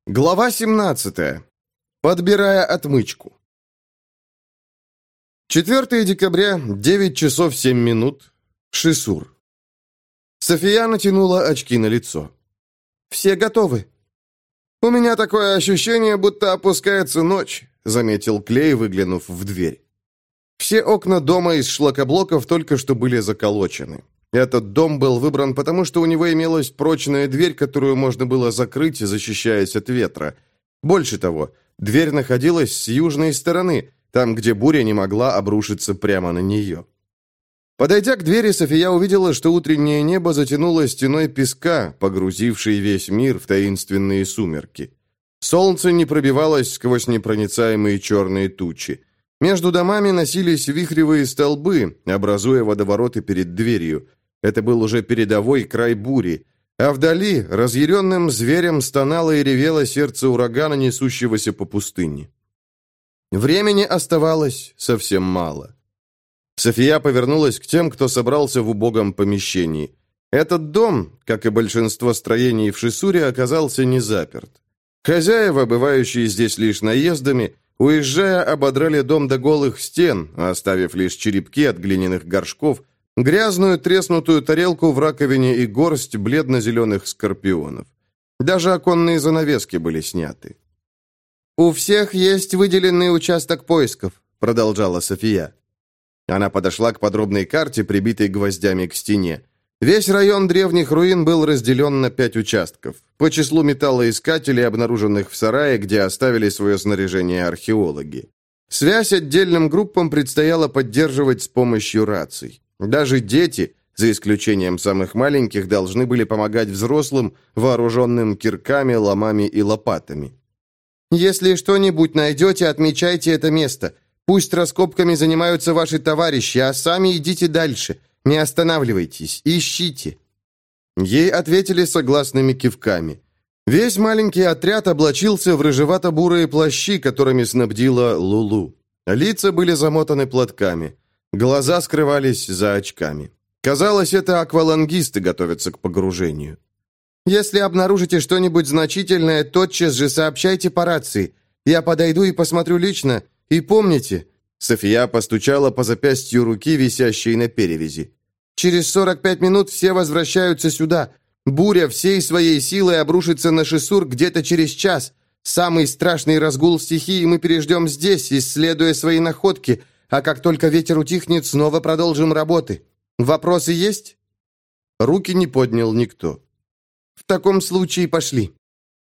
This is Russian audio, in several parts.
Глава 17. Подбирая отмычку. 4 декабря, 9 часов 7 минут. Шисур. София натянула очки на лицо. «Все готовы?» «У меня такое ощущение, будто опускается ночь», — заметил Клей, выглянув в дверь. Все окна дома из шлакоблоков только что были заколочены. Этот дом был выбран потому, что у него имелась прочная дверь, которую можно было закрыть, защищаясь от ветра. Больше того, дверь находилась с южной стороны, там, где буря не могла обрушиться прямо на нее. Подойдя к двери, София увидела, что утреннее небо затянуло стеной песка, погрузившей весь мир в таинственные сумерки. Солнце не пробивалось сквозь непроницаемые черные тучи. Между домами носились вихревые столбы, образуя водовороты перед дверью. Это был уже передовой край бури. А вдали разъяренным зверем стонало и ревело сердце урагана, несущегося по пустыне. Времени оставалось совсем мало. София повернулась к тем, кто собрался в убогом помещении. Этот дом, как и большинство строений в Шисуре, оказался не заперт. Хозяева, бывающие здесь лишь наездами, уезжая, ободрали дом до голых стен, оставив лишь черепки от глиняных горшков, грязную треснутую тарелку в раковине и горсть бледно-зеленых скорпионов. Даже оконные занавески были сняты. «У всех есть выделенный участок поисков», — продолжала София. Она подошла к подробной карте, прибитой гвоздями к стене. Весь район древних руин был разделен на 5 участков, по числу металлоискателей, обнаруженных в сарае, где оставили свое снаряжение археологи. Связь отдельным группам предстояло поддерживать с помощью раций. Даже дети, за исключением самых маленьких, должны были помогать взрослым, вооруженным кирками, ломами и лопатами. «Если что-нибудь найдете, отмечайте это место. Пусть раскопками занимаются ваши товарищи, а сами идите дальше. Не останавливайтесь, ищите». Ей ответили согласными кивками. Весь маленький отряд облачился в рыжевато-бурые плащи, которыми снабдила Лулу. Лица были замотаны платками. Глаза скрывались за очками. Казалось, это аквалангисты готовятся к погружению. «Если обнаружите что-нибудь значительное, тотчас же сообщайте по рации. Я подойду и посмотрю лично. И помните...» София постучала по запястью руки, висящей на перевязи. «Через 45 минут все возвращаются сюда. Буря всей своей силой обрушится на Шисур где-то через час. Самый страшный разгул стихии мы переждем здесь, исследуя свои находки, а как только ветер утихнет, снова продолжим работы. Вопросы есть?» Руки не поднял никто. «В таком случае пошли».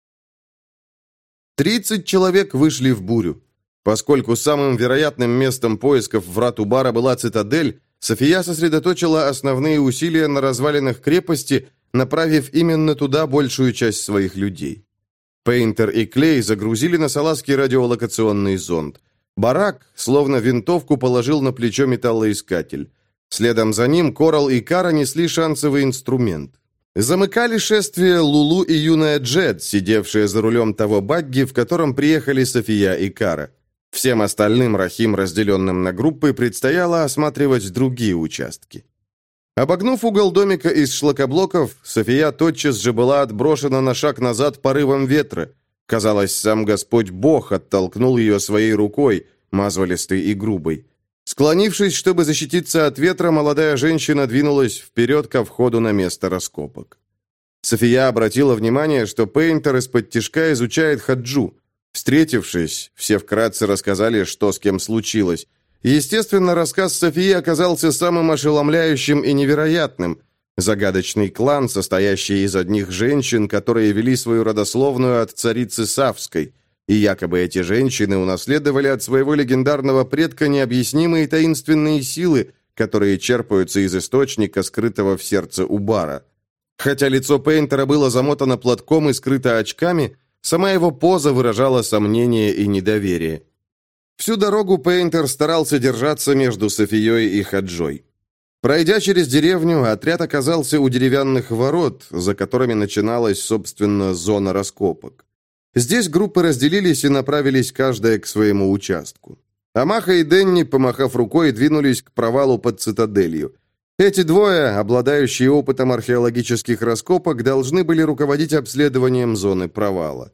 30 человек вышли в бурю. Поскольку самым вероятным местом поисков врат Убара была цитадель, София сосредоточила основные усилия на развалинах крепости, направив именно туда большую часть своих людей. Пейнтер и Клей загрузили на салазки радиолокационный зонд. Барак, словно винтовку, положил на плечо металлоискатель. Следом за ним Корал и Кара несли шансовый инструмент. Замыкали шествие Лулу и юная Джет, сидевшая за рулем того багги, в котором приехали София и Кара. Всем остальным Рахим, разделенным на группы, предстояло осматривать другие участки. Обогнув угол домика из шлакоблоков, София тотчас же была отброшена на шаг назад порывом ветра. Казалось, сам Господь Бог оттолкнул ее своей рукой, мозолистой и грубой. Склонившись, чтобы защититься от ветра, молодая женщина двинулась вперед ко входу на место раскопок. София обратила внимание, что Пейнтер из-под тишка изучает Хаджу. Встретившись, все вкратце рассказали, что с кем случилось. Естественно, рассказ Софии оказался самым ошеломляющим и невероятным. Загадочный клан, состоящий из одних женщин, которые вели свою родословную от царицы Савской. И якобы эти женщины унаследовали от своего легендарного предка необъяснимые таинственные силы, которые черпаются из источника, скрытого в сердце Убара. Хотя лицо Пейнтера было замотано платком и скрыто очками, сама его поза выражала сомнение и недоверие. Всю дорогу Пейнтер старался держаться между Софией и Хаджой. Пройдя через деревню, отряд оказался у деревянных ворот, за которыми начиналась, собственно, зона раскопок. Здесь группы разделились и направились каждая к своему участку. Амаха и Денни, помахав рукой, двинулись к провалу под цитаделью. Эти двое, обладающие опытом археологических раскопок, должны были руководить обследованием зоны провала.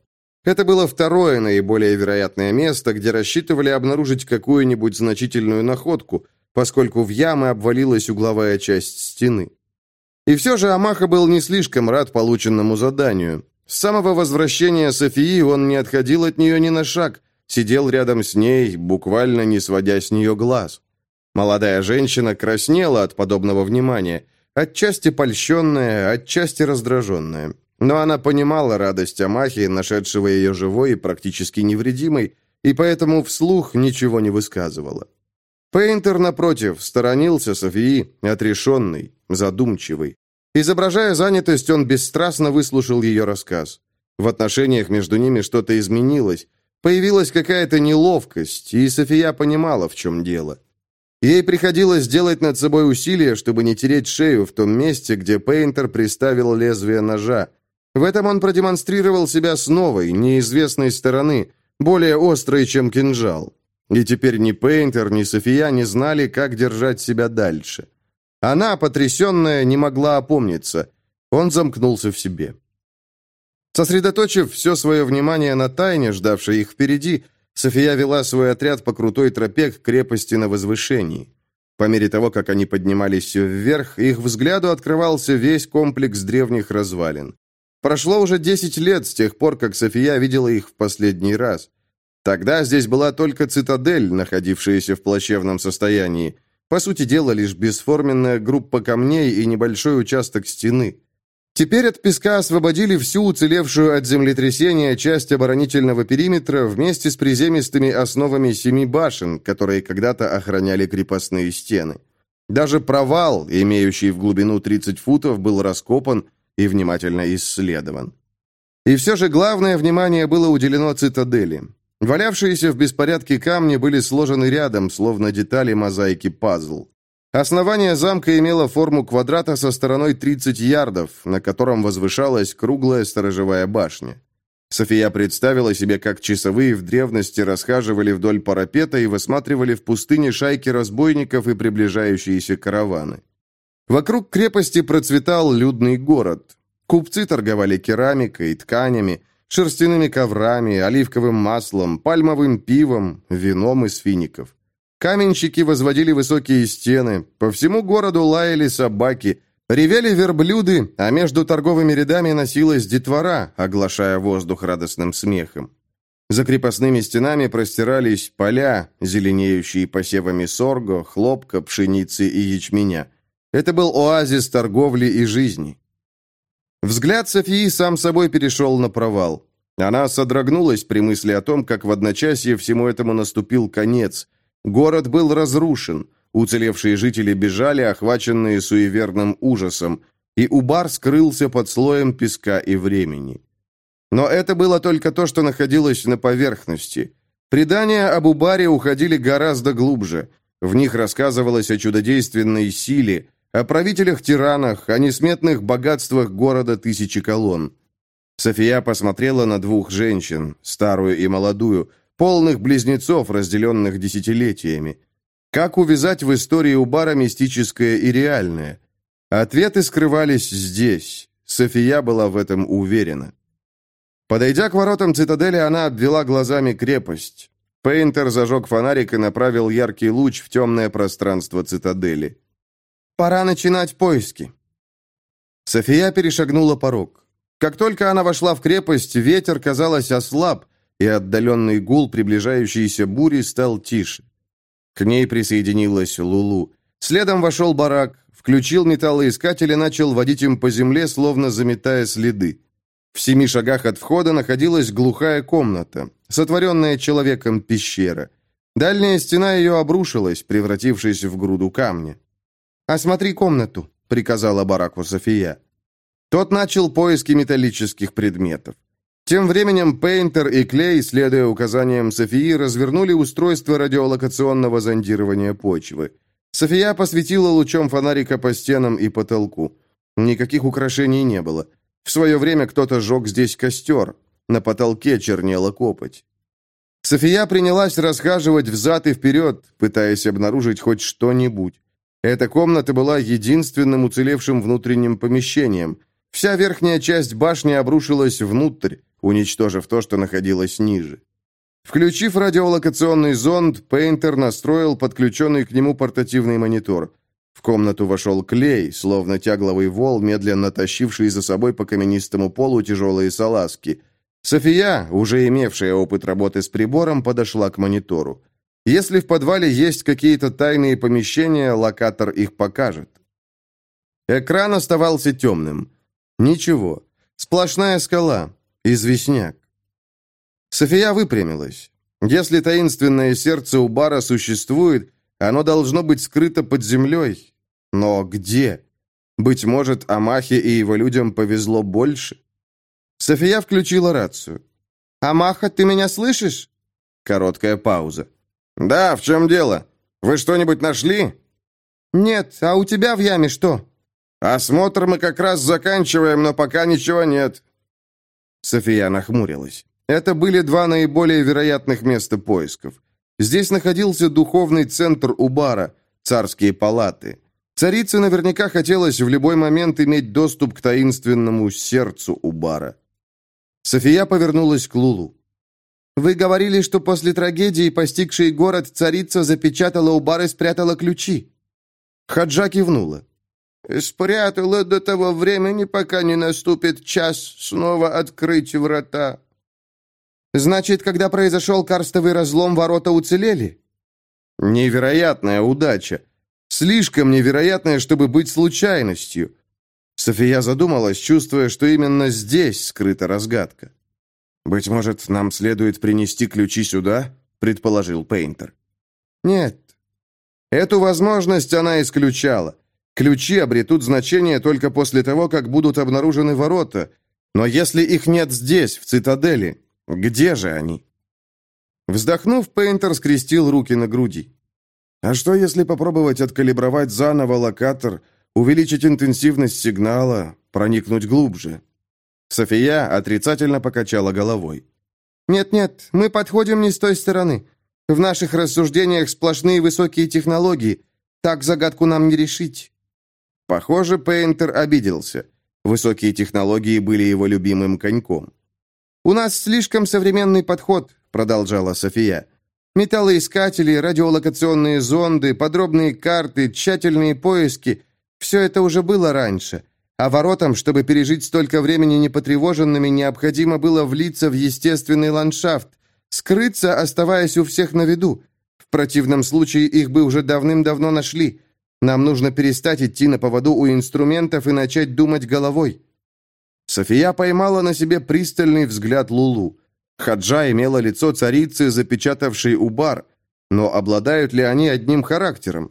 Это было второе наиболее вероятное место, где рассчитывали обнаружить какую-нибудь значительную находку, поскольку в ямы обвалилась угловая часть стены. И все же Амаха был не слишком рад полученному заданию. С самого возвращения Софии он не отходил от нее ни на шаг, сидел рядом с ней, буквально не сводя с нее глаз. Молодая женщина краснела от подобного внимания, отчасти польщенная, отчасти раздраженная. Но она понимала радость Амахи, нашедшего ее живой и практически невредимой, и поэтому вслух ничего не высказывала. Пейнтер, напротив, сторонился Софии, отрешенный, задумчивый. Изображая занятость, он бесстрастно выслушал ее рассказ. В отношениях между ними что-то изменилось, появилась какая-то неловкость, и София понимала, в чем дело. Ей приходилось делать над собой усилия, чтобы не тереть шею в том месте, где Пейнтер приставил лезвие ножа. В этом он продемонстрировал себя с новой, неизвестной стороны, более острой, чем кинжал. И теперь ни Пейнтер, ни София не знали, как держать себя дальше. Она, потрясенная, не могла опомниться. Он замкнулся в себе. Сосредоточив все свое внимание на тайне, ждавшей их впереди, София вела свой отряд по крутой тропе к крепости на возвышении. По мере того, как они поднимались вверх, их взгляду открывался весь комплекс древних развалин. Прошло уже 10 лет с тех пор, как София видела их в последний раз. Тогда здесь была только цитадель, находившаяся в плачевном состоянии. По сути дела, лишь бесформенная группа камней и небольшой участок стены. Теперь от песка освободили всю уцелевшую от землетрясения часть оборонительного периметра вместе с приземистыми основами 7 башен, которые когда-то охраняли крепостные стены. Даже провал, имеющий в глубину 30 футов, был раскопан и внимательно исследован. И все же главное внимание было уделено цитадели. Валявшиеся в беспорядке камни были сложены рядом, словно детали мозаики пазл. Основание замка имело форму квадрата со стороной 30 ярдов, на котором возвышалась круглая сторожевая башня. София представила себе, как часовые в древности расхаживали вдоль парапета и высматривали в пустыне шайки разбойников и приближающиеся караваны. Вокруг крепости процветал людный город. Купцы торговали керамикой, тканями, шерстяными коврами, оливковым маслом, пальмовым пивом, вином из фиников. Каменщики возводили высокие стены, по всему городу лаяли собаки, ревели верблюды, а между торговыми рядами носилась детвора, оглашая воздух радостным смехом. За крепостными стенами простирались поля, зеленеющие посевами сорго, хлопка, пшеницы и ячменя. Это был оазис торговли и жизни. Взгляд Софии сам собой перешел на провал. Она содрогнулась при мысли о том, как в одночасье всему этому наступил конец. Город был разрушен, уцелевшие жители бежали, охваченные суеверным ужасом, и Убар скрылся под слоем песка и времени. Но это было только то, что находилось на поверхности. Предания об Убаре уходили гораздо глубже. В них рассказывалось о чудодейственной силе, о правителях-тиранах, о несметных богатствах города тысячи колонн. София посмотрела на 2 женщин, старую и молодую, полных близнецов, разделенных десятилетиями. Как увязать в истории Убара мистическое и реальное? Ответы скрывались здесь. София была в этом уверена. Подойдя к воротам цитадели, она обвела глазами крепость. Пейнтер зажег фонарик и направил яркий луч в темное пространство цитадели. «Пора начинать поиски». София перешагнула порог. Как только она вошла в крепость, ветер, казалось, ослаб, и отдаленный гул приближающейся бури стал тише. К ней присоединилась Лулу. Следом вошел Барак, включил металлоискатель и начал водить им по земле, словно заметая следы. В 7 шагах от входа находилась глухая комната, сотворенная человеком пещера. Дальняя стена ее обрушилась, превратившись в груду камня. «Осмотри комнату», — приказала Бараку София. Тот начал поиски металлических предметов. Тем временем Пейнтер и Клей, следуя указаниям Софии, развернули устройство радиолокационного зондирования почвы. София посветила лучом фонарика по стенам и потолку. Никаких украшений не было. В свое время кто-то жег здесь костер. На потолке чернела копоть. София принялась расхаживать взад и вперед, пытаясь обнаружить хоть что-нибудь. Эта комната была единственным уцелевшим внутренним помещением. Вся верхняя часть башни обрушилась внутрь, уничтожив то, что находилось ниже. Включив радиолокационный зонд, Пейнтер настроил подключенный к нему портативный монитор. В комнату вошел Клей, словно тягловый вол, медленно тащивший за собой по каменистому полу тяжелые салазки. София, уже имевшая опыт работы с прибором, подошла к монитору. Если в подвале есть какие-то тайные помещения, локатор их покажет. Экран оставался темным. Ничего. Сплошная скала. Известняк. София выпрямилась. Если таинственное сердце у бара существует, оно должно быть скрыто под землей. Но где? Быть может, Амахе и его людям повезло больше? София включила рацию. «Амаха, ты меня слышишь?» Короткая пауза. «Да, в чем дело? Вы что-нибудь нашли?» «Нет, а у тебя в яме что?» «Осмотр мы как раз заканчиваем, но пока ничего нет». София нахмурилась. Это были два наиболее вероятных места поисков. Здесь находился духовный центр Убара, царские палаты. Царице наверняка хотелось в любой момент иметь доступ к таинственному сердцу Убара. София повернулась к Лулу. «Вы говорили, что после трагедии, постигшей город, царица запечатала Убар и спрятала ключи». Хаджа кивнула. «Спрятала до того времени, пока не наступит час снова открыть врата». «Значит, когда произошел карстовый разлом, ворота уцелели?» «Невероятная удача. Слишком невероятная, чтобы быть случайностью». София задумалась, чувствуя, что именно здесь скрыта разгадка. «Быть может, нам следует принести ключи сюда?» – предположил Пейнтер. «Нет». Эту возможность она исключала. Ключи обретут значение только после того, как будут обнаружены ворота. Но если их нет здесь, в цитадели, где же они? Вздохнув, Пейнтер скрестил руки на груди. А что, если попробовать откалибровать заново локатор, увеличить интенсивность сигнала, проникнуть глубже? София отрицательно покачала головой. «Нет-нет, мы подходим не с той стороны. В наших рассуждениях сплошные высокие технологии. Так загадку нам не решить». Похоже, Пейнтер обиделся. Высокие технологии были его любимым коньком. «У нас слишком современный подход», — продолжала София. «Металлоискатели, радиолокационные зонды, подробные карты, тщательные поиски — все это уже было раньше. А воротам, чтобы пережить столько времени непотревоженными, необходимо было влиться в естественный ландшафт, скрыться, оставаясь у всех на виду. В противном случае их бы уже давным-давно нашли. Нам нужно перестать идти на поводу у инструментов и начать думать головой». София поймала на себе пристальный взгляд Лулу. Хаджа имела лицо царицы, запечатавшей Убар, но обладают ли они одним характером?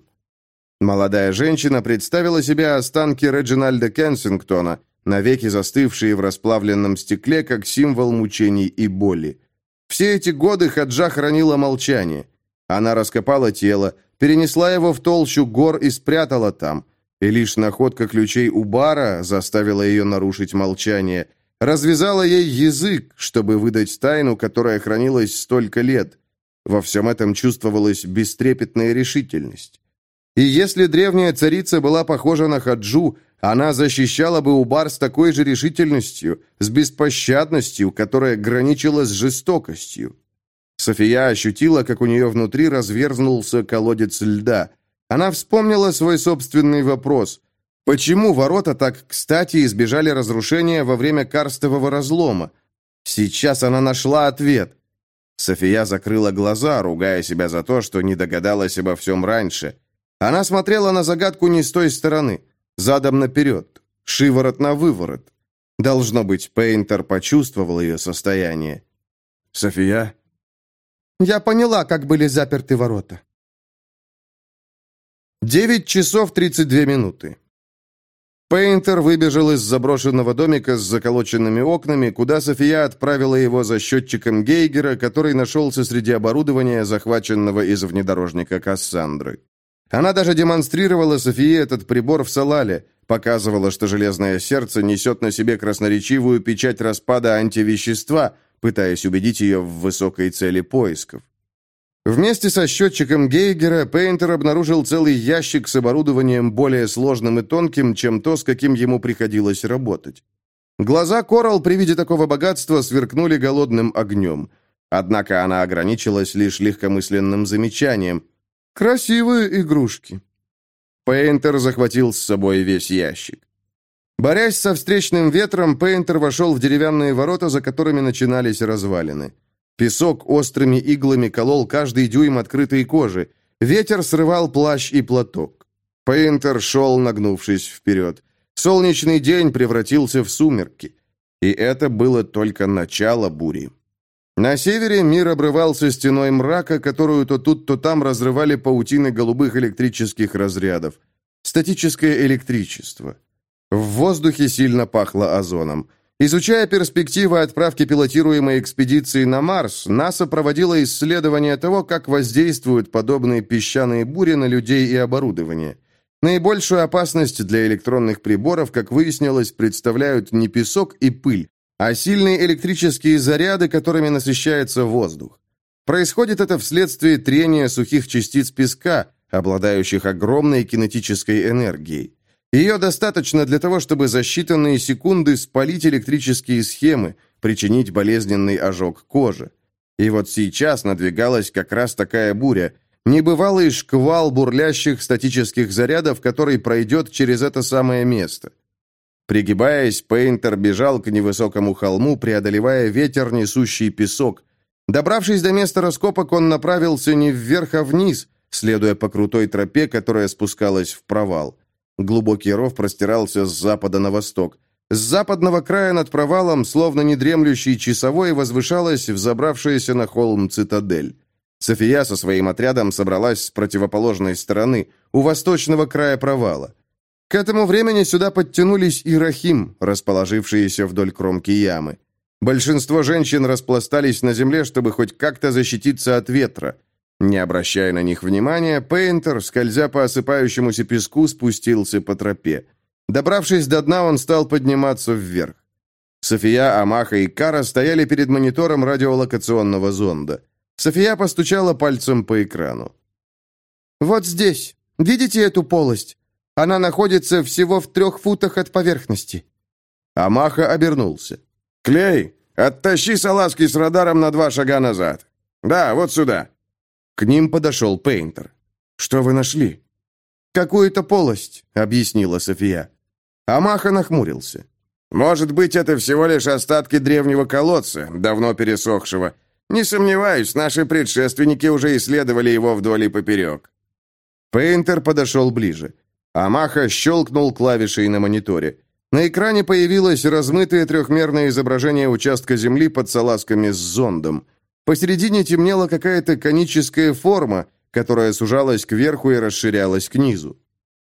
Молодая женщина представила себе останки Реджинальда Кенсингтона, навеки застывшие в расплавленном стекле, как символ мучений и боли. Все эти годы Хаджа хранила молчание. Она раскопала тело, перенесла его в толщу гор и спрятала там. И лишь находка ключей Убара заставила ее нарушить молчание, развязала ей язык, чтобы выдать тайну, которая хранилась столько лет. Во всем этом чувствовалась бестрепетная решительность. И если древняя царица была похожа на Хаджу, она защищала бы Убар с такой же решительностью, с беспощадностью, которая граничила с жестокостью. София ощутила, как у нее внутри разверзнулся колодец льда. Она вспомнила свой собственный вопрос. Почему ворота так кстати избежали разрушения во время карстового разлома? Сейчас она нашла ответ. София закрыла глаза, ругая себя за то, что не догадалась обо всем раньше. Она смотрела на загадку не с той стороны, задом наперед, шиворот на выворот. Должно быть, Пейнтер почувствовал ее состояние. «София?» «Я поняла, как были заперты ворота». 9 часов 32 минуты. Пейнтер выбежал из заброшенного домика с заколоченными окнами, куда София отправила его за счетчиком Гейгера, который нашелся среди оборудования, захваченного из внедорожника Кассандры. Она даже демонстрировала Софии этот прибор в Салале, показывала, что железное сердце несет на себе красноречивую печать распада антивещества, пытаясь убедить ее в высокой цели поисков. Вместе со счетчиком Гейгера Пейнтер обнаружил целый ящик с оборудованием более сложным и тонким, чем то, с каким ему приходилось работать. Глаза Коралл при виде такого богатства сверкнули голодным огнем. Однако она ограничилась лишь легкомысленным замечанием. «Красивые игрушки». Пейнтер захватил с собой весь ящик. Борясь со встречным ветром, Пейнтер вошел в деревянные ворота, за которыми начинались развалины. Песок острыми иглами колол каждый дюйм открытой кожи. Ветер срывал плащ и платок. Пейнтер шел, нагнувшись вперед. Солнечный день превратился в сумерки. И это было только начало бури. На севере мир обрывался стеной мрака, которую то тут, то там разрывали паутины голубых электрических разрядов. Статическое электричество. В воздухе сильно пахло озоном. Изучая перспективы отправки пилотируемой экспедиции на Марс, НАСА проводила исследования того, как воздействуют подобные песчаные бури на людей и оборудование. Наибольшую опасность для электронных приборов, как выяснилось, представляют не песок и пыль, а сильные электрические заряды, которыми насыщается воздух. Происходит это вследствие трения сухих частиц песка, обладающих огромной кинетической энергией. Ее достаточно для того, чтобы за считанные секунды спалить электрические схемы, причинить болезненный ожог кожи. И вот сейчас надвигалась как раз такая буря, небывалый шквал бурлящих статических зарядов, который пройдет через это самое место. Пригибаясь, Пейнтер бежал к невысокому холму, преодолевая ветер, несущий песок. Добравшись до места раскопок, он направился не вверх, а вниз, следуя по крутой тропе, которая спускалась в провал. Глубокий ров простирался с запада на восток. С западного края над провалом, словно недремлющий часовой, возвышалась взобравшаяся на холм цитадель. София со своим отрядом собралась с противоположной стороны, у восточного края провала. К этому времени сюда подтянулись и Рахим, расположившиеся вдоль кромки ямы. Большинство женщин распластались на земле, чтобы хоть как-то защититься от ветра. Не обращая на них внимания, Пейнтер, скользя по осыпающемуся песку, спустился по тропе. Добравшись до дна, он стал подниматься вверх. София, Амаха и Кара стояли перед монитором радиолокационного зонда. София постучала пальцем по экрану. «Вот здесь. Видите эту полость? Она находится всего в 3 футах от поверхности». Амаха обернулся. «Клей, оттащи салазки с радаром на 2 шага назад. Да, вот сюда». К ним подошел Пейнтер. «Что вы нашли?» «Какую-то полость», — объяснила София. Амаха нахмурился. «Может быть, это всего лишь остатки древнего колодца, давно пересохшего. Не сомневаюсь, наши предшественники уже исследовали его вдоль и поперек». Пейнтер подошел ближе. Амаха щелкнул клавишей на мониторе. На экране появилось размытое трехмерное изображение участка земли под салазками с зондом. Посередине темнела какая-то коническая форма, которая сужалась кверху и расширялась к низу.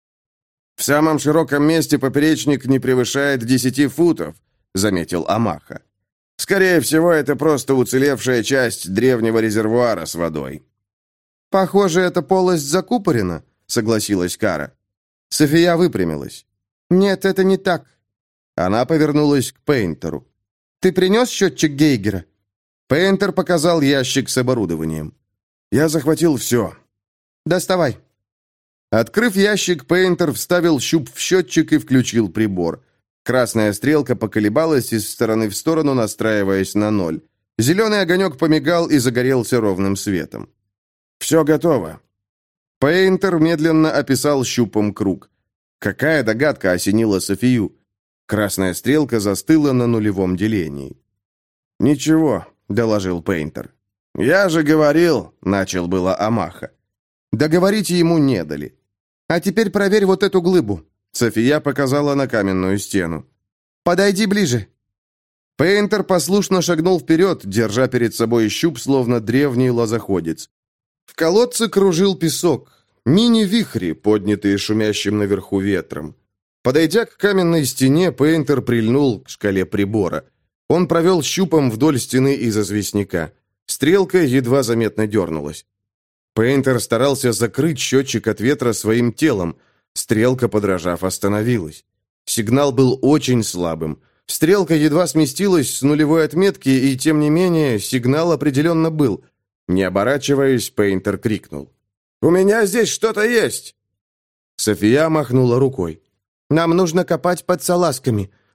«В самом широком месте поперечник не превышает 10 футов», — заметил Амаха. «Скорее всего, это просто уцелевшая часть древнего резервуара с водой». «Похоже, эта полость закупорена», — согласилась Кара. София выпрямилась. «Нет, это не так». Она повернулась к Пейнтеру. «Ты принес счетчик Гейгера?» Пейнтер показал ящик с оборудованием. «Я захватил все». «Доставай». Открыв ящик, Пейнтер вставил щуп в счетчик и включил прибор. Красная стрелка поколебалась из стороны в сторону, настраиваясь на 0. Зеленый огонек помигал и загорелся ровным светом. «Все готово». Пейнтер медленно описал щупом круг. Какая догадка осенила Софию? Красная стрелка застыла на нулевом делении. «Ничего», — доложил Пейнтер. «Я же говорил», — начал было Амаха. Договорить ему не дали. «А теперь проверь вот эту глыбу», — София показала на каменную стену. «Подойди ближе». Пейнтер послушно шагнул вперед, держа перед собой щуп, словно древний лозоходец. В колодце кружил песок, мини-вихри, поднятые шумящим наверху ветром. Подойдя к каменной стене, Пейнтер прильнул к шкале прибора. Он провел щупом вдоль стены из известняка. Стрелка едва заметно дернулась. Пейнтер старался закрыть счетчик от ветра своим телом. Стрелка, подражав, остановилась. Сигнал был очень слабым. Стрелка едва сместилась с нулевой отметки, и, тем не менее, сигнал определенно был. Не оборачиваясь, Пейнтер крикнул. «У меня здесь что-то есть!» София махнула рукой. «Нам нужно копать под салазками.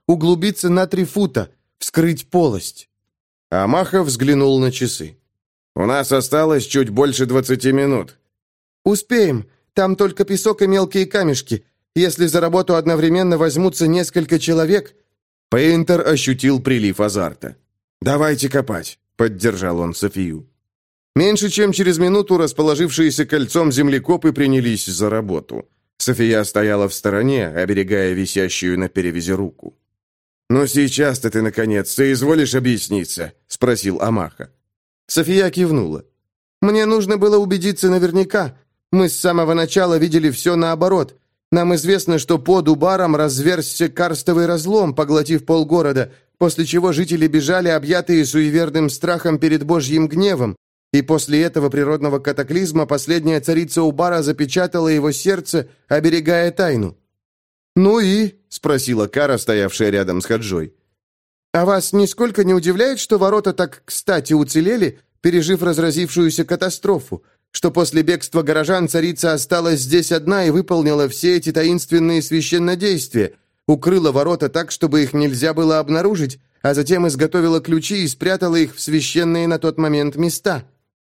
углубиться на 3 фута, вскрыть полость». Амаха взглянул на часы. «У нас осталось чуть больше 20 минут». «Успеем. Там только песок и мелкие камешки. Если за работу одновременно возьмутся несколько человек...» Пейнтер ощутил прилив азарта. «Давайте копать», — поддержал он Софию. Меньше чем через минуту расположившиеся кольцом землекопы принялись за работу. София стояла в стороне, оберегая висящую на перевязи руку. «Ну сейчас-то ты, наконец, соизволишь объясниться?» — спросил Амаха. София кивнула. «Мне нужно было убедиться наверняка. Мы с самого начала видели все наоборот. Нам известно, что под Убаром разверзся карстовый разлом, поглотив полгорода, после чего жители бежали, объятые суеверным страхом перед Божьим гневом, и после этого природного катаклизма последняя царица Убара запечатала его сердце, оберегая тайну». «Ну и?» — спросила Кара, стоявшая рядом с Хаджой. «А вас нисколько не удивляет, что ворота так кстати уцелели, пережив разразившуюся катастрофу, что после бегства горожан царица осталась здесь одна и выполнила все эти таинственные священнодействия, укрыла ворота так, чтобы их нельзя было обнаружить, а затем изготовила ключи и спрятала их в священные на тот момент места?»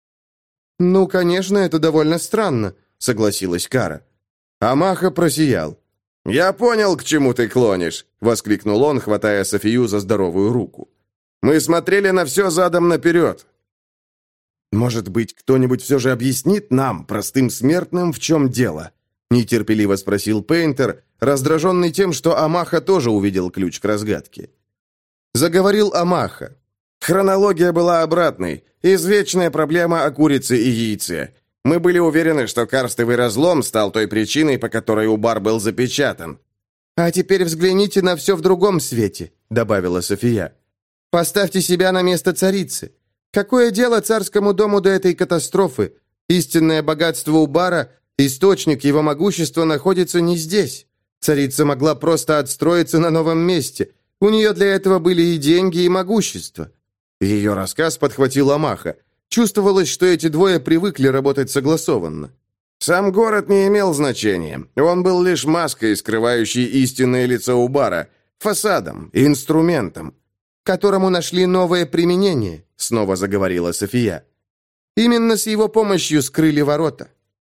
«Ну, конечно, это довольно странно», — согласилась Кара. Амаха просиял. «Я понял, к чему ты клонишь», — воскликнул он, хватая Софию за здоровую руку. «Мы смотрели на все задом наперед». «Может быть, кто-нибудь все же объяснит нам, простым смертным, в чем дело?» — нетерпеливо спросил Пейнтер, раздраженный тем, что Амаха тоже увидел ключ к разгадке. Заговорил Амаха. «Хронология была обратной. Извечная проблема о курице и яйце. Мы были уверены, что карстовый разлом стал той причиной, по которой Убар был запечатан». «А теперь взгляните на все в другом свете», — добавила София. «Поставьте себя на место царицы. Какое дело царскому дому до этой катастрофы? Истинное богатство Убара, источник его могущества находится не здесь. Царица могла просто отстроиться на новом месте. У нее для этого были и деньги, и могущество». Ее рассказ подхватил Амаха. Чувствовалось, что эти двое привыкли работать согласованно. Сам город не имел значения. Он был лишь маской, скрывающей истинное лицо Убара, фасадом, инструментом, которому нашли новое применение, снова заговорила София. Именно с его помощью скрыли ворота.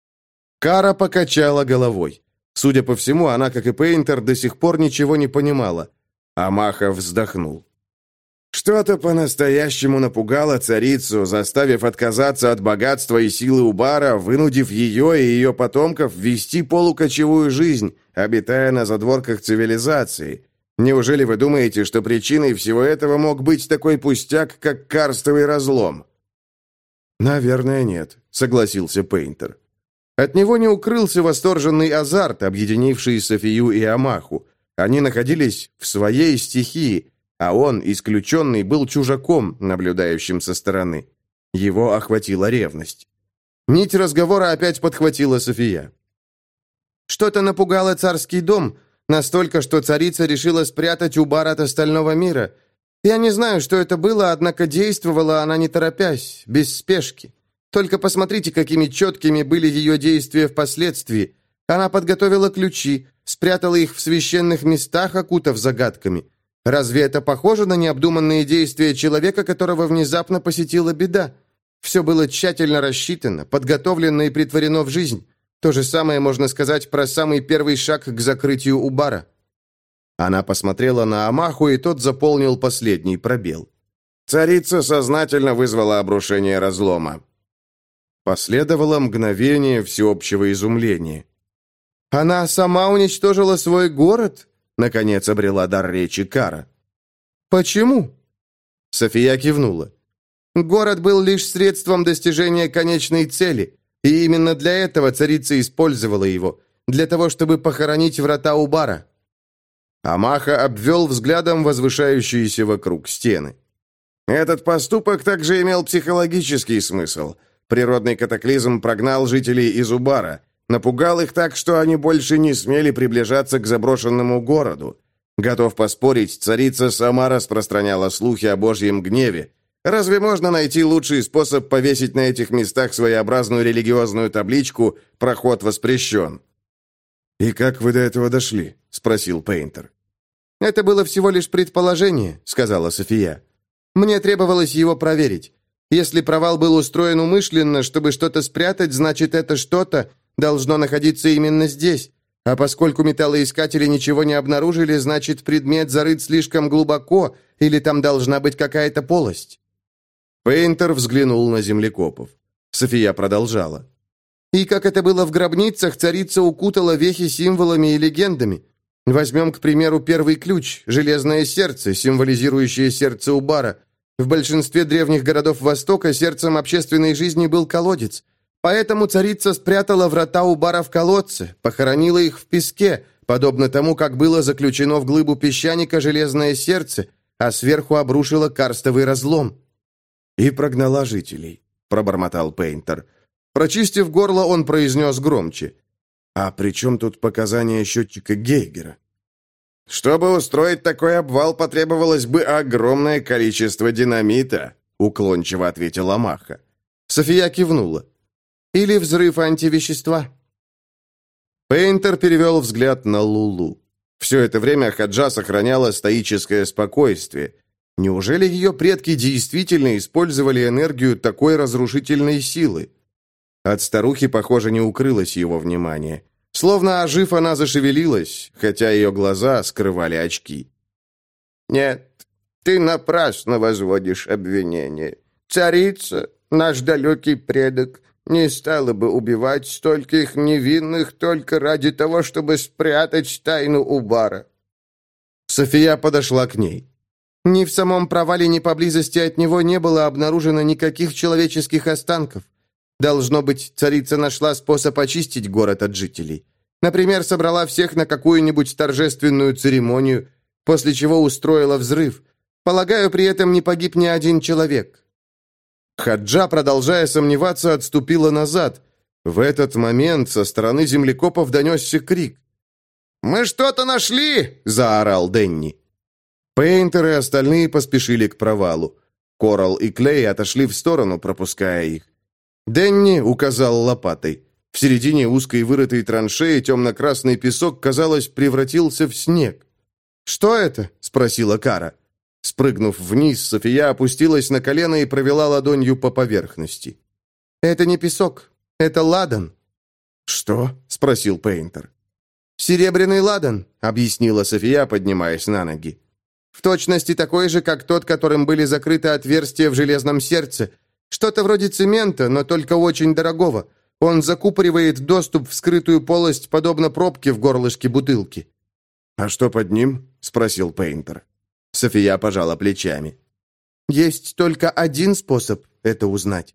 Кара покачала головой. Судя по всему, она, как и Пейнтер, до сих пор ничего не понимала. Амаха вздохнул. Что-то по-настоящему напугало царицу, заставив отказаться от богатства и силы Убара, вынудив ее и ее потомков вести полукочевую жизнь, обитая на задворках цивилизации. Неужели вы думаете, что причиной всего этого мог быть такой пустяк, как карстовый разлом?» «Наверное, нет», — согласился Пейнтер. От него не укрылся восторженный азарт, объединивший Софию и Амаху. Они находились в своей стихии, а он, исключенный, был чужаком, наблюдающим со стороны. Его охватила ревность. Нить разговора опять подхватила София. «Что-то напугало царский дом, настолько, что царица решила спрятать Убар от остального мира. Я не знаю, что это было, однако действовала она не торопясь, без спешки. Только посмотрите, какими четкими были ее действия впоследствии. Она подготовила ключи, спрятала их в священных местах, окутав загадками. Разве это похоже на необдуманные действия человека, которого внезапно посетила беда? Все было тщательно рассчитано, подготовлено и претворено в жизнь. То же самое можно сказать про самый первый шаг к закрытию Убара». Она посмотрела на Амаху, и тот заполнил последний пробел. «Царица сознательно вызвала обрушение разлома». Последовало мгновение всеобщего изумления. «Она сама уничтожила свой город?» Наконец обрела дар речи Кара. «Почему?» София кивнула. «Город был лишь средством достижения конечной цели, и именно для этого царица использовала его, для того, чтобы похоронить врата Убара». Амаха обвел взглядом возвышающиеся вокруг стены. «Этот поступок также имел психологический смысл. Природный катаклизм прогнал жителей из Убара, напугал их так, что они больше не смели приближаться к заброшенному городу. Готов поспорить, царица сама распространяла слухи о Божьем гневе. Разве можно найти лучший способ повесить на этих местах своеобразную религиозную табличку «Проход воспрещен»?» «И как вы до этого дошли?» — спросил Пейнтер. «Это было всего лишь предположение», — сказала София. «Мне требовалось его проверить. Если провал был устроен умышленно, чтобы что-то спрятать, значит, это что-то должно находиться именно здесь. А поскольку металлоискатели ничего не обнаружили, значит, предмет зарыт слишком глубоко, или там должна быть какая-то полость». Пейнтер взглянул на землекопов. София продолжала. «И как это было в гробницах, царица укутала вехи символами и легендами. Возьмем, к примеру, первый ключ, железное сердце, символизирующее сердце Убара. В большинстве древних городов Востока сердцем общественной жизни был колодец. Поэтому царица спрятала врата Убара в колодце, похоронила их в песке, подобно тому, как было заключено в глыбу песчаника железное сердце, а сверху обрушила карстовый разлом». «И прогнала жителей», — пробормотал Пейнтер. Прочистив горло, он произнес громче. «А при чем тут показания счетчика Гейгера?» «Чтобы устроить такой обвал, потребовалось бы огромное количество динамита», — уклончиво ответила Маха. София кивнула. «Или взрыв антивещества». Пейнтер перевел взгляд на Лулу. Все это время Хаджа сохраняла стоическое спокойствие. Неужели ее предки действительно использовали энергию такой разрушительной силы? От старухи, похоже, не укрылось его внимание. Словно ожив, она зашевелилась, хотя ее глаза скрывали очки. «Нет, ты напрасно возводишь обвинение. Царица, наш далекий предок, не стала бы убивать стольких невинных только ради того, чтобы спрятать тайну Убара». София подошла к ней. «Ни в самом провале, ни поблизости от него не было обнаружено никаких человеческих останков. Должно быть, царица нашла способ очистить город от жителей. Например, собрала всех на какую-нибудь торжественную церемонию, после чего устроила взрыв. Полагаю, при этом не погиб ни один человек». Хаджа, продолжая сомневаться, отступила назад. В этот момент со стороны землекопов донесся крик. «Мы что-то нашли!» – заорал Денни. Пейнтер и остальные поспешили к провалу. Коралл и Клей отошли в сторону, пропуская их. Денни указал лопатой. В середине узкой вырытой траншеи темно-красный песок, казалось, превратился в снег. «Что это?» – спросила Кара. Спрыгнув вниз, София опустилась на колено и провела ладонью по поверхности. «Это не песок, это ладан». «Что?» – спросил Пейнтер. «Серебряный ладан», – объяснила София, поднимаясь на ноги. «В точности такой же, как тот, которым были закрыты отверстия в железном сердце. Что-то вроде цемента, но только очень дорогого. Он закупоривает доступ в скрытую полость, подобно пробке в горлышке бутылки». «А что под ним?» – спросил Пейнтер. София пожала плечами. «Есть только один способ это узнать».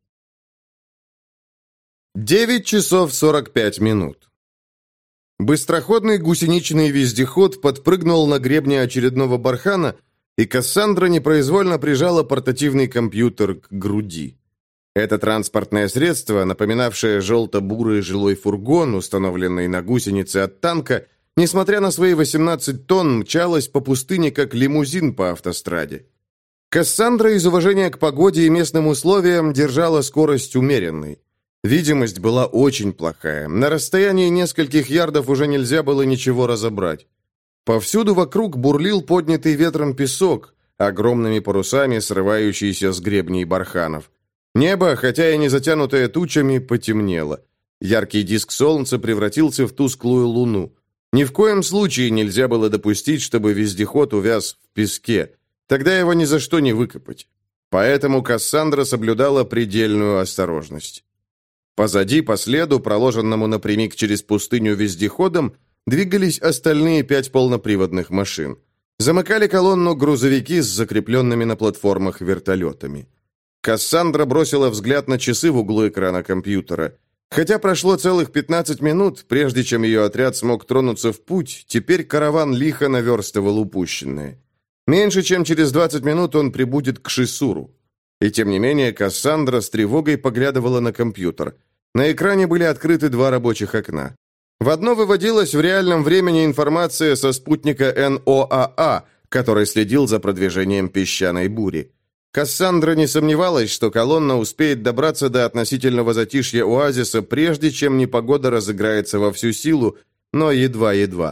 9 часов 45 минут. Быстроходный гусеничный вездеход подпрыгнул на гребне очередного бархана, и Кассандра непроизвольно прижала портативный компьютер к груди. Это транспортное средство, напоминавшее желто-бурый жилой фургон, установленный на гусенице от танка, несмотря на свои 18 тонн, мчалось по пустыне, как лимузин по автостраде. Кассандра из уважения к погоде и местным условиям держала скорость умеренной. Видимость была очень плохая. На расстоянии нескольких ярдов уже нельзя было ничего разобрать. Повсюду вокруг бурлил поднятый ветром песок, огромными парусами срывающийся с гребней барханов. Небо, хотя и не затянутое тучами, потемнело. Яркий диск солнца превратился в тусклую луну. Ни в коем случае нельзя было допустить, чтобы вездеход увяз в песке. Тогда его ни за что не выкопать. Поэтому Кассандра соблюдала предельную осторожность. Позади, по следу, проложенному напрямик через пустыню вездеходом, двигались остальные 5 полноприводных машин. Замыкали колонну грузовики с закрепленными на платформах вертолетами. Кассандра бросила взгляд на часы в углу экрана компьютера. Хотя прошло целых 15 минут, прежде чем ее отряд смог тронуться в путь, теперь караван лихо наверстывал упущенное. Меньше чем через 20 минут он прибудет к Шисуру. И тем не менее Кассандра с тревогой поглядывала на компьютер. На экране были открыты 2 рабочих окна. В одно выводилась в реальном времени информация со спутника НОАА, который следил за продвижением песчаной бури. Кассандра не сомневалась, что колонна успеет добраться до относительного затишья оазиса, прежде чем непогода разыграется во всю силу, но едва-едва.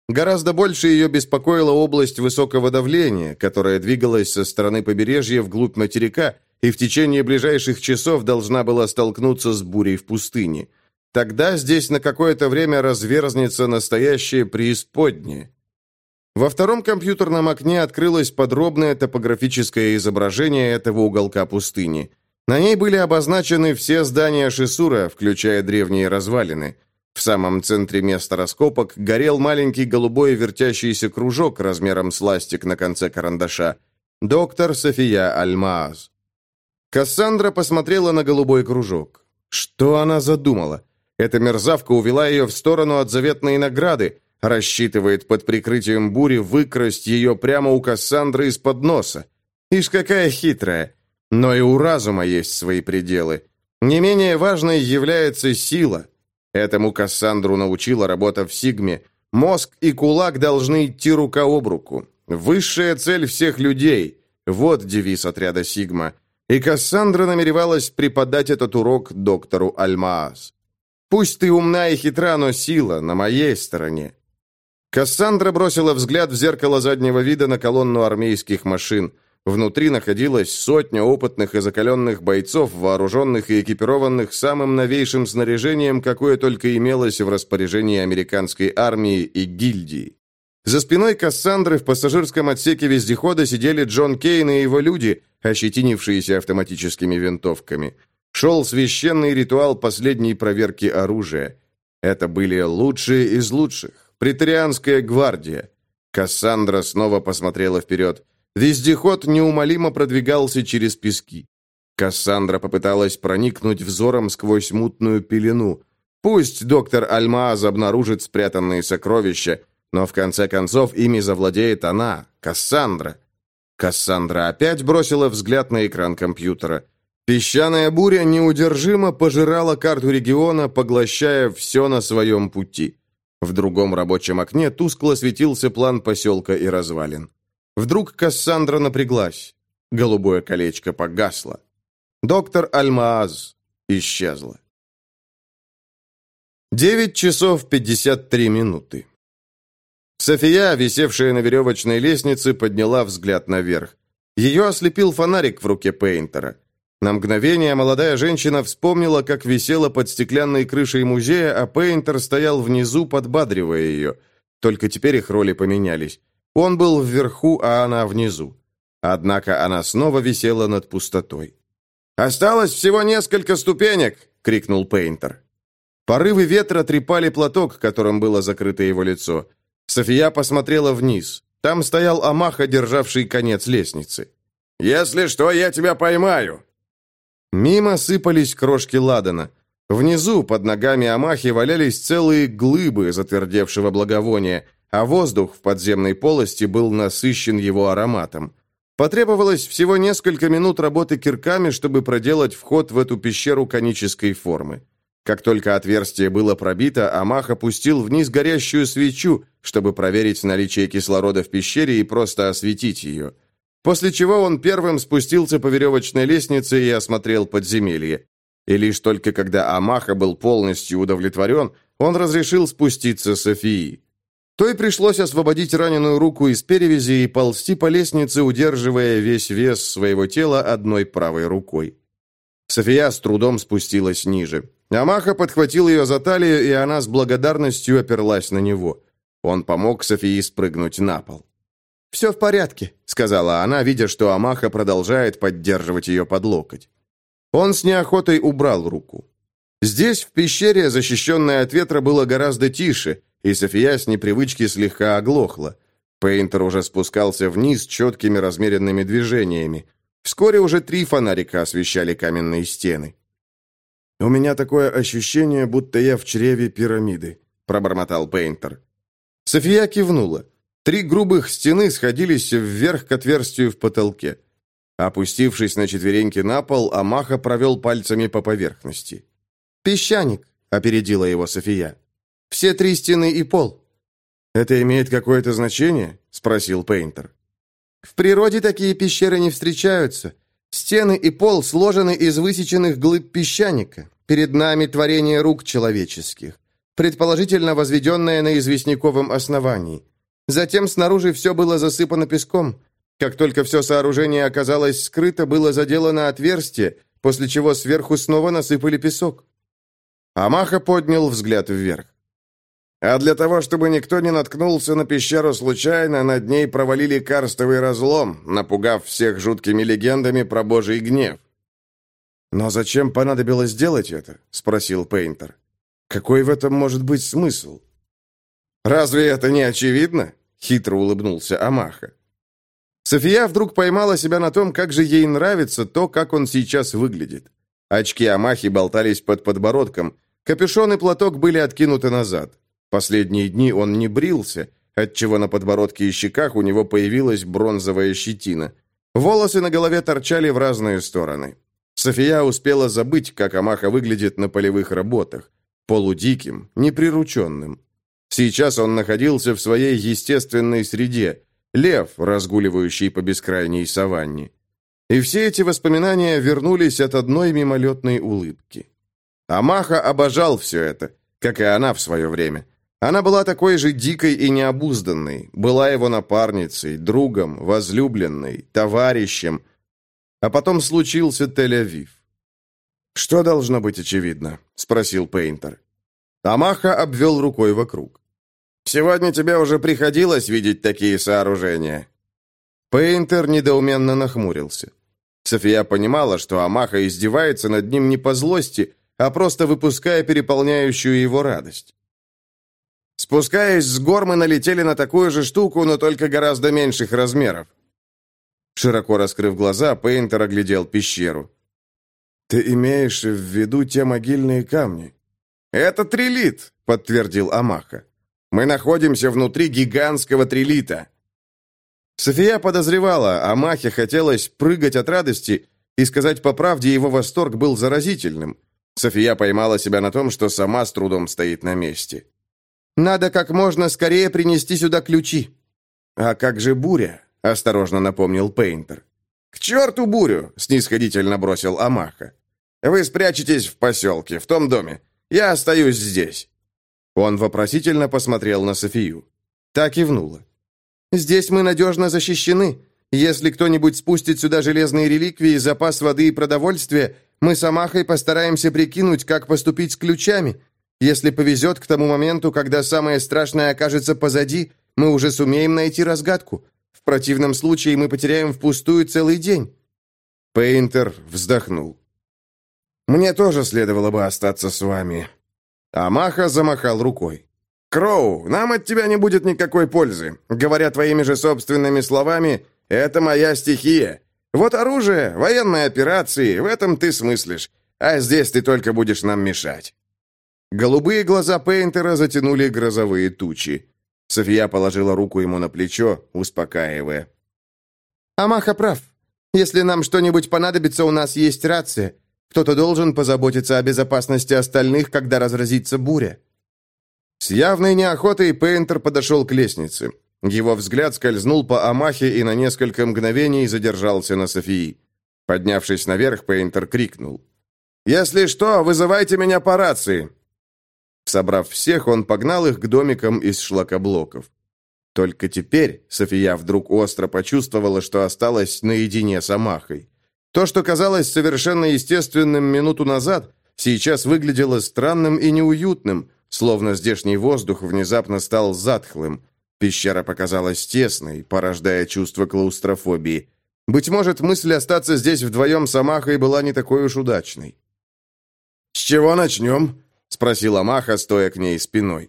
Гораздо больше ее беспокоила область высокого давления, которая двигалась со стороны побережья вглубь материка и в течение ближайших часов должна была столкнуться с бурей в пустыне. Тогда здесь на какое-то время разверзнется настоящее преисподнее. Во втором компьютерном окне открылось подробное топографическое изображение этого уголка пустыни. На ней были обозначены все здания Шисура, включая древние развалины. В самом центре места раскопок горел маленький голубой вертящийся кружок размером с ластик на конце карандаша. Доктор София Аль-Мааз. Кассандра посмотрела на голубой кружок. Что она задумала? Эта мерзавка увела ее в сторону от заветной награды, рассчитывает под прикрытием бури выкрасть ее прямо у Кассандры из-под носа. Ишь, какая хитрая. Но и у разума есть свои пределы. Не менее важной является сила. Этому Кассандру научила работа в Сигме. Мозг и кулак должны идти рука об руку. Высшая цель всех людей. Вот девиз отряда Сигма. И Кассандра намеревалась преподать этот урок доктору Аль-Мааз. «Пусть ты умна и хитра, но сила на моей стороне». Кассандра бросила взгляд в зеркало заднего вида на колонну армейских машин. Внутри находилась сотня опытных и закаленных бойцов, вооруженных и экипированных самым новейшим снаряжением, какое только имелось в распоряжении американской армии и гильдии. За спиной Кассандры в пассажирском отсеке вездехода сидели Джон Кейн и его люди, ощетинившиеся автоматическими винтовками. Шел священный ритуал последней проверки оружия. Это были лучшие из лучших. Преторианская гвардия. Кассандра снова посмотрела вперед. Вездеход неумолимо продвигался через пески. Кассандра попыталась проникнуть взором сквозь мутную пелену. Пусть доктор Аль-Мааз обнаружит спрятанные сокровища, но в конце концов ими завладеет она, Кассандра. Кассандра опять бросила взгляд на экран компьютера. Песчаная буря неудержимо пожирала карту региона, поглощая все на своем пути. В другом рабочем окне тускло светился план поселка и развалин. Вдруг Кассандра напряглась. Голубое колечко погасло. Доктор Аль-Мааз исчезла. 9 часов 53 минуты. София, висевшая на веревочной лестнице, подняла взгляд наверх. Ее ослепил фонарик в руке Пейнтера. На мгновение молодая женщина вспомнила, как висела под стеклянной крышей музея, а Пейнтер стоял внизу, подбадривая ее. Только теперь их роли поменялись. Он был вверху, а она внизу. Однако она снова висела над пустотой. «Осталось всего несколько ступенек!» — крикнул Пейнтер. Порывы ветра трепали платок, которым было закрыто его лицо. София посмотрела вниз. Там стоял Амаха, державший конец лестницы. «Если что, я тебя поймаю!» Мимо сыпались крошки ладана. Внизу, под ногами Амахи, валялись целые глыбы затвердевшего благовония, а воздух в подземной полости был насыщен его ароматом. Потребовалось всего несколько минут работы кирками, чтобы проделать вход в эту пещеру конической формы. Как только отверстие было пробито, Амаха пустил вниз горящую свечу, чтобы проверить наличие кислорода в пещере и просто осветить ее. После чего он первым спустился по веревочной лестнице и осмотрел подземелье. И лишь только когда Амаха был полностью удовлетворен, он разрешил спуститься Софии. Той пришлось освободить раненую руку из перевязи и ползти по лестнице, удерживая весь вес своего тела одной правой рукой. София с трудом спустилась ниже. Амаха подхватил ее за талию, и она с благодарностью оперлась на него. Он помог Софии спрыгнуть на пол. «Все в порядке», — сказала она, видя, что Амаха продолжает поддерживать ее под локоть. Он с неохотой убрал руку. Здесь, в пещере, защищенная от ветра, было гораздо тише, и София с непривычки слегка оглохла. Пейнтер уже спускался вниз четкими размеренными движениями. Вскоре уже 3 фонарика освещали каменные стены. «У меня такое ощущение, будто я в чреве пирамиды», — пробормотал Пейнтер. София кивнула. 3 грубых стены сходились вверх к отверстию в потолке. Опустившись на четвереньки на пол, Амаха провел пальцами по поверхности. «Песчаник», — опередила его София. «Все 3 стены и пол». «Это имеет какое-то значение?» — спросил Пейнтер. «В природе такие пещеры не встречаются. Стены и пол сложены из высеченных глыб песчаника. Перед нами творение рук человеческих. предположительно возведенное на известняковом основании. Затем снаружи все было засыпано песком. Как только все сооружение оказалось скрыто, было заделано отверстие, после чего сверху снова насыпали песок. Амаха поднял взгляд вверх. А для того, чтобы никто не наткнулся на пещеру случайно, над ней провалили карстовый разлом, напугав всех жуткими легендами про Божий гнев. «Но зачем понадобилось делать это?» — спросил Пейнтер. «Какой в этом может быть смысл?» «Разве это не очевидно?» — хитро улыбнулся Амаха. София вдруг поймала себя на том, как же ей нравится то, как он сейчас выглядит. Очки Амахи болтались под подбородком, капюшон и платок были откинуты назад. Последние дни он не брился, отчего на подбородке и щеках у него появилась бронзовая щетина. Волосы на голове торчали в разные стороны. София успела забыть, как Амаха выглядит на полевых работах. Полудиким, неприрученным. Сейчас он находился в своей естественной среде. Лев, разгуливающий по бескрайней саванне. И все эти воспоминания вернулись от одной мимолетной улыбки. Амаха обожал все это, как и она в свое время. Она была такой же дикой и необузданной, была его напарницей, другом, возлюбленной, товарищем. А потом случился Тель-Авив. «Что должно быть очевидно?» — спросил Пейнтер. Амаха обвел рукой вокруг. «Сегодня тебе уже приходилось видеть такие сооружения?» Пейнтер недоуменно нахмурился. София понимала, что Амаха издевается над ним не по злости, а просто выпуская переполняющую его радость. Спускаясь с гор, мы налетели на такую же штуку, но только гораздо меньших размеров. Широко раскрыв глаза, Пейнтер оглядел пещеру. «Ты имеешь в виду те могильные камни?» «Это трилит», — подтвердил Амаха. «Мы находимся внутри гигантского трилита». София подозревала, Амахе хотелось прыгать от радости, и сказать по правде, его восторг был заразительным. София поймала себя на том, что сама с трудом стоит на месте. «Надо как можно скорее принести сюда ключи». «А как же буря?» — осторожно напомнил Пейнтер. «К черту бурю!» — снисходительно бросил Амаха. «Вы спрячетесь в поселке, в том доме. Я остаюсь здесь». Он вопросительно посмотрел на Софию. Та кивнула. «Здесь мы надежно защищены. Если кто-нибудь спустит сюда железные реликвии, запас воды и продовольствия, мы с Амахой постараемся прикинуть, как поступить с ключами. Если повезет, к тому моменту, когда самое страшное окажется позади, мы уже сумеем найти разгадку. В противном случае мы потеряем впустую целый день». Пейнтер вздохнул. «Мне тоже следовало бы остаться с вами». Амаха замахал рукой. «Кроу, нам от тебя не будет никакой пользы. Говоря твоими же собственными словами, это моя стихия. Вот оружие, военные операции, в этом ты смыслишь. А здесь ты только будешь нам мешать». Голубые глаза Пейнтера затянули грозовые тучи. София положила руку ему на плечо, успокаивая. «Амаха прав. Если нам что-нибудь понадобится, у нас есть рация. Кто-то должен позаботиться о безопасности остальных, когда разразится буря». С явной неохотой Пейнтер подошел к лестнице. Его взгляд скользнул по Амахе и на несколько мгновений задержался на Софии. Поднявшись наверх, Пейнтер крикнул. «Если что, вызывайте меня по рации!» Собрав всех, он погнал их к домикам из шлакоблоков. Только теперь София вдруг остро почувствовала, что осталась наедине с Амахой. То, что казалось совершенно естественным минуту назад, сейчас выглядело странным и неуютным, словно здешний воздух внезапно стал затхлым. Пещера показалась тесной, порождая чувство клаустрофобии. Быть может, мысль остаться здесь вдвоем с Амахой была не такой уж удачной. «С чего начнем?» — спросил Амаха, стоя к ней спиной.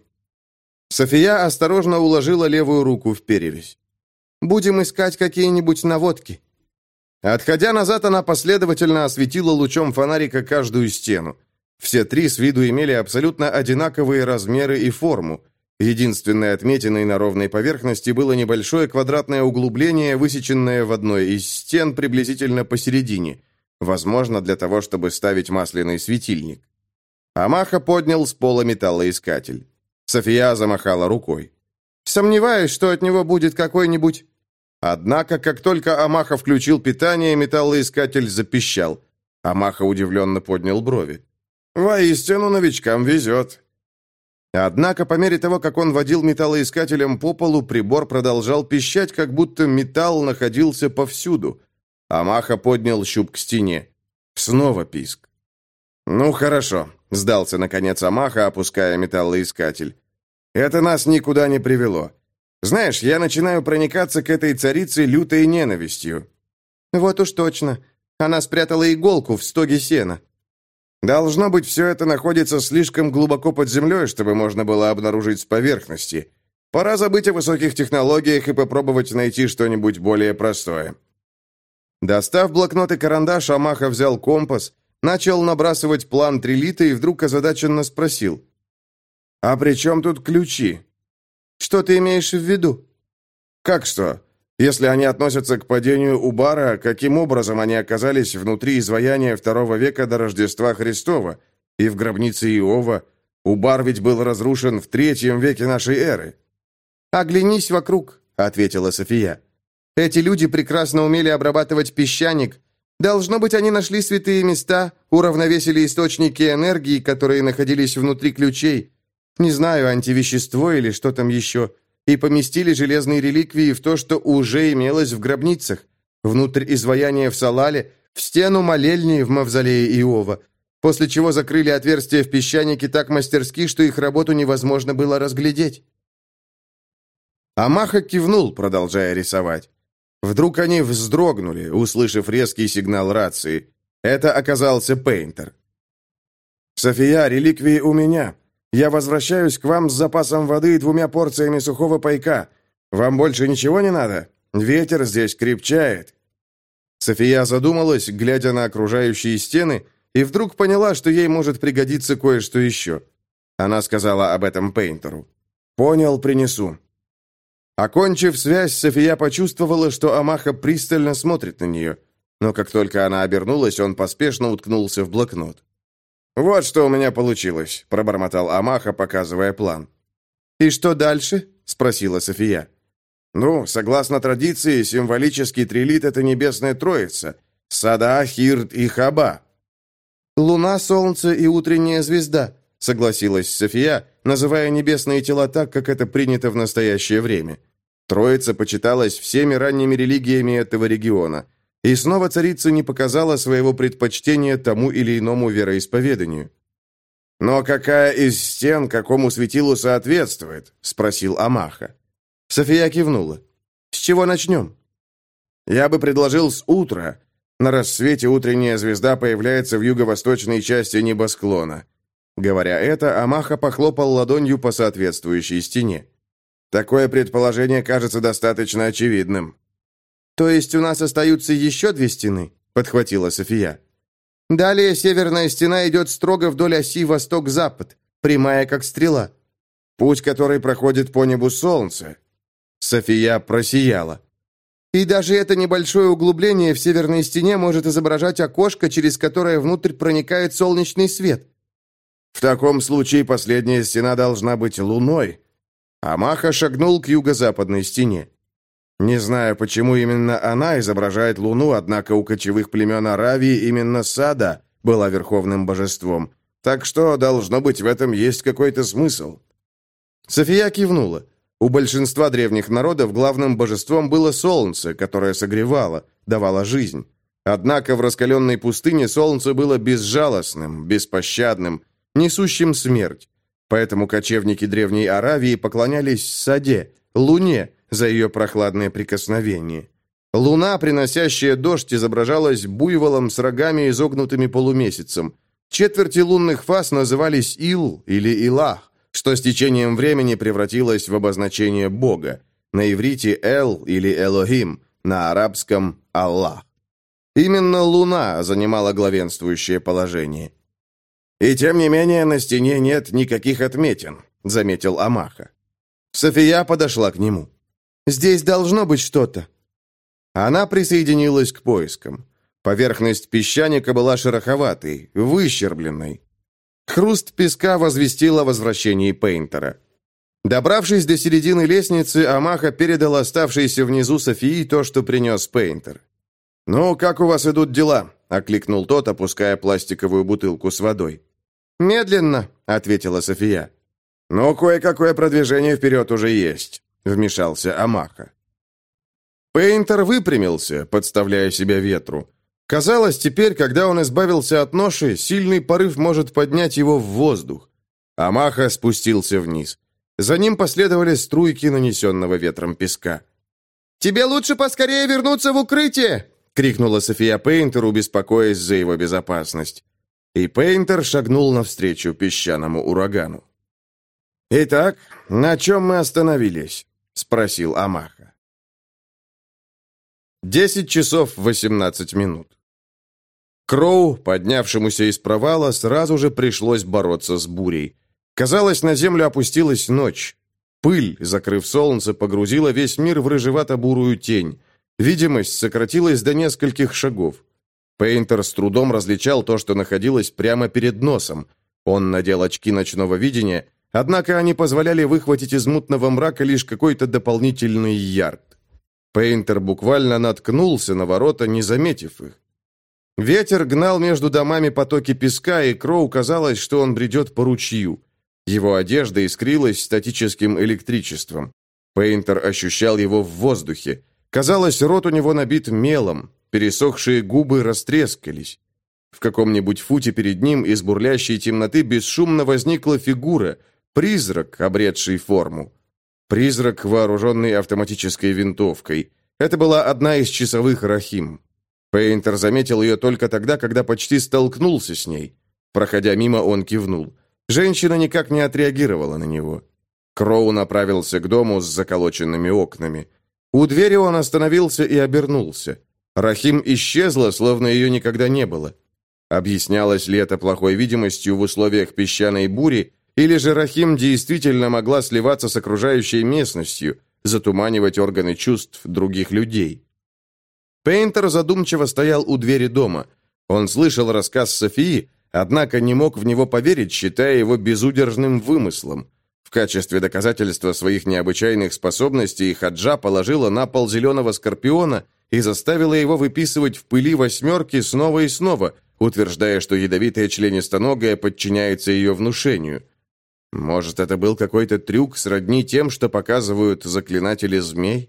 София осторожно уложила левую руку в перевязь. «Будем искать какие-нибудь наводки». Отходя назад, она последовательно осветила лучом фонарика каждую стену. Все три с виду имели абсолютно одинаковые размеры и форму. Единственной отметиной на ровной поверхности было небольшое квадратное углубление, высеченное в одной из стен приблизительно посередине, возможно, для того, чтобы ставить масляный светильник. Амаха поднял с пола металлоискатель. София замахала рукой. «Сомневаюсь, что от него будет какой-нибудь...» Однако, как только Амаха включил питание, металлоискатель запищал. Амаха удивленно поднял брови. «Воистину новичкам везет». Однако, по мере того, как он водил металлоискателем по полу, прибор продолжал пищать, как будто металл находился повсюду. Амаха поднял щуп к стене. Снова писк. «Ну, хорошо», — сдался, наконец, Амаха, опуская металлоискатель. «Это нас никуда не привело. Знаешь, я начинаю проникаться к этой царице лютой ненавистью». «Вот уж точно. Она спрятала иголку в стоге сена». «Должно быть, все это находится слишком глубоко под землей, чтобы можно было обнаружить с поверхности. Пора забыть о высоких технологиях и попробовать найти что-нибудь более простое». Достав блокнот и карандаш, Амаха взял компас, начал набрасывать план трилита и вдруг озадаченно спросил. «А при чем тут ключи?» «Что ты имеешь в виду?» «Как что? Если они относятся к падению Убара, каким образом они оказались внутри изваяния II века до Рождества Христова? И в гробнице Иова? Убар ведь был разрушен в III веке нашей эры». «Оглянись вокруг», — ответила София. «Эти люди прекрасно умели обрабатывать песчаник. Должно быть, они нашли святые места, уравновесили источники энергии, которые находились внутри ключей. Не знаю, антивещество или что там еще, и поместили железные реликвии в то, что уже имелось в гробницах, внутрь изваяния в Салале, в стену молельни в мавзолее Иова, после чего закрыли отверстия в песчанике так мастерски, что их работу невозможно было разглядеть». Амаха кивнул, продолжая рисовать. Вдруг они вздрогнули, услышав резкий сигнал рации. Это оказался Пейнтер. «София, реликвии у меня. Я возвращаюсь к вам с запасом воды и 2 порциями сухого пайка. Вам больше ничего не надо? Ветер здесь крепчает». София задумалась, глядя на окружающие стены, и вдруг поняла, что ей может пригодиться кое-что еще. Она сказала об этом Пейнтеру. «Понял, принесу». Окончив связь, София почувствовала, что Амаха пристально смотрит на нее. Но как только она обернулась, он поспешно уткнулся в блокнот. «Вот что у меня получилось», — пробормотал Амаха, показывая план. «И что дальше?» — спросила София. «Ну, согласно традиции, символический трилит — это небесная троица. Сада, Хирд и Хаба». «Луна, солнце и утренняя звезда», — согласилась София, называя небесные тела так, как это принято в настоящее время. Троица почиталась всеми ранними религиями этого региона. И снова царица не показала своего предпочтения тому или иному вероисповеданию. «Но какая из стен какому светилу соответствует?» — спросил Амаха. София кивнула. «С чего начнем?» «Я бы предложил с утра. На рассвете утренняя звезда появляется в юго-восточной части небосклона». Говоря это, Амаха похлопал ладонью по соответствующей стене. «Такое предположение кажется достаточно очевидным». «То есть у нас остаются еще 2 стены?» — подхватила София. «Далее северная стена идет строго вдоль оси восток-запад, прямая как стрела. Путь, который проходит по небу солнца». София просияла. «И даже это небольшое углубление в северной стене может изображать окошко, через которое внутрь проникает солнечный свет». «В таком случае последняя стена должна быть луной». Амаха шагнул к юго-западной стене. Не знаю, почему именно она изображает Луну, однако у кочевых племен Аравии именно Сада была верховным божеством. Так что, должно быть, в этом есть какой-то смысл. София кивнула. У большинства древних народов главным божеством было солнце, которое согревало, давало жизнь. Однако в раскаленной пустыне солнце было безжалостным, беспощадным, несущим смерть. Поэтому кочевники Древней Аравии поклонялись Саде, Луне, за ее прохладное прикосновение. Луна, приносящая дождь, изображалась буйволом с рогами, изогнутыми полумесяцем. Четверти лунных фаз назывались Ил или Илах, что с течением времени превратилось в обозначение Бога. На иврите Эл или Элохим, на арабском Аллах. Именно Луна занимала главенствующее положение. «И тем не менее на стене нет никаких отметин», — заметил Амаха. София подошла к нему. «Здесь должно быть что-то». Она присоединилась к поискам. Поверхность песчаника была шероховатой, выщербленной. Хруст песка возвестил о возвращении Пейнтера. Добравшись до середины лестницы, Амаха передал оставшейся внизу Софии то, что принес Пейнтер. «Ну, как у вас идут дела?» — окликнул тот, опуская пластиковую бутылку с водой. «Медленно», — ответила София. «Но кое-какое продвижение вперед уже есть», — вмешался Амаха. Пейнтер выпрямился, подставляя себя ветру. Казалось, теперь, когда он избавился от ноши, сильный порыв может поднять его в воздух. Амаха спустился вниз. За ним последовали струйки нанесенного ветром песка. «Тебе лучше поскорее вернуться в укрытие!» — крикнула София Пейнтеру, беспокоясь за его безопасность. И Пейнтер шагнул навстречу песчаному урагану. «Итак, на чем мы остановились?» — спросил Амаха. 10 часов 18 минут. Кроу, поднявшемуся из провала, сразу же пришлось бороться с бурей. Казалось, на землю опустилась ночь. Пыль, закрыв солнце, погрузила весь мир в рыжевато-бурую тень. Видимость сократилась до нескольких шагов. Пейнтер с трудом различал то, что находилось прямо перед носом. Он надел очки ночного видения, однако они позволяли выхватить из мутного мрака лишь какой-то дополнительный ярд. Пейнтер буквально наткнулся на ворота, не заметив их. Ветер гнал между домами потоки песка, и Кроу казалось, что он бредет по ручью. Его одежда искрилась статическим электричеством. Пейнтер ощущал его в воздухе. Казалось, рот у него набит мелом, пересохшие губы растрескались. В каком-нибудь футе перед ним из бурлящей темноты бесшумно возникла фигура, призрак, обретший форму. Призрак, вооруженный автоматической винтовкой. Это была одна из часовых Рахим. Пейнтер заметил ее только тогда, когда почти столкнулся с ней. Проходя мимо, он кивнул. Женщина никак не отреагировала на него. Кроу направился к дому с заколоченными окнами. У двери он остановился и обернулся. Рахим исчезла, словно ее никогда не было. Объяснялось ли это плохой видимостью в условиях песчаной бури, или же Рахим действительно могла сливаться с окружающей местностью, затуманивать органы чувств других людей? Пейнтер задумчиво стоял у двери дома. Он слышал рассказ Софии, однако не мог в него поверить, считая его безудержным вымыслом. В качестве доказательства своих необычайных способностей Хаджа положила на пол зеленого скорпиона и заставила его выписывать в пыли восьмерки снова и снова, утверждая, что ядовитая членистоногая подчиняется ее внушению. Может, это был какой-то трюк сродни тем, что показывают заклинатели змей?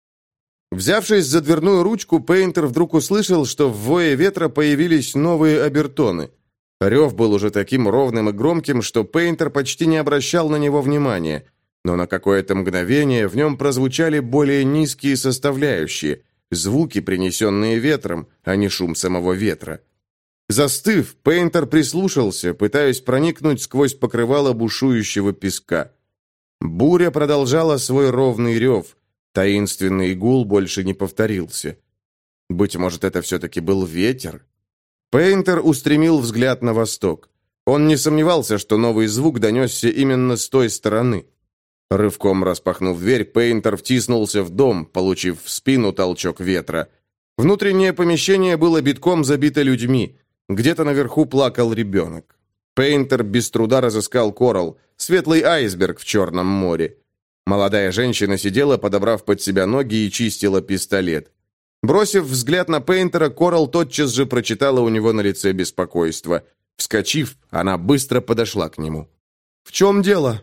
Взявшись за дверную ручку, Пейнтер вдруг услышал, что в вое ветра появились новые обертоны. Рев был уже таким ровным и громким, что Пейнтер почти не обращал на него внимания, но на какое-то мгновение в нем прозвучали более низкие составляющие, звуки, принесенные ветром, а не шум самого ветра. Застыв, Пейнтер прислушался, пытаясь проникнуть сквозь покрывало бушующего песка. Буря продолжала свой ровный рев. Таинственный гул больше не повторился. Быть может, это все-таки был ветер? Пейнтер устремил взгляд на восток. Он не сомневался, что новый звук донесся именно с той стороны. Рывком распахнув дверь, Пейнтер втиснулся в дом, получив в спину толчок ветра. Внутреннее помещение было битком забито людьми. Где-то наверху плакал ребенок. Пейнтер без труда разыскал Коралл, светлый айсберг в Черном море. Молодая женщина сидела, подобрав под себя ноги, и чистила пистолет. Бросив взгляд на Пейнтера, Коралл тотчас же прочитала у него на лице беспокойство. Вскочив, она быстро подошла к нему. «В чем дело?»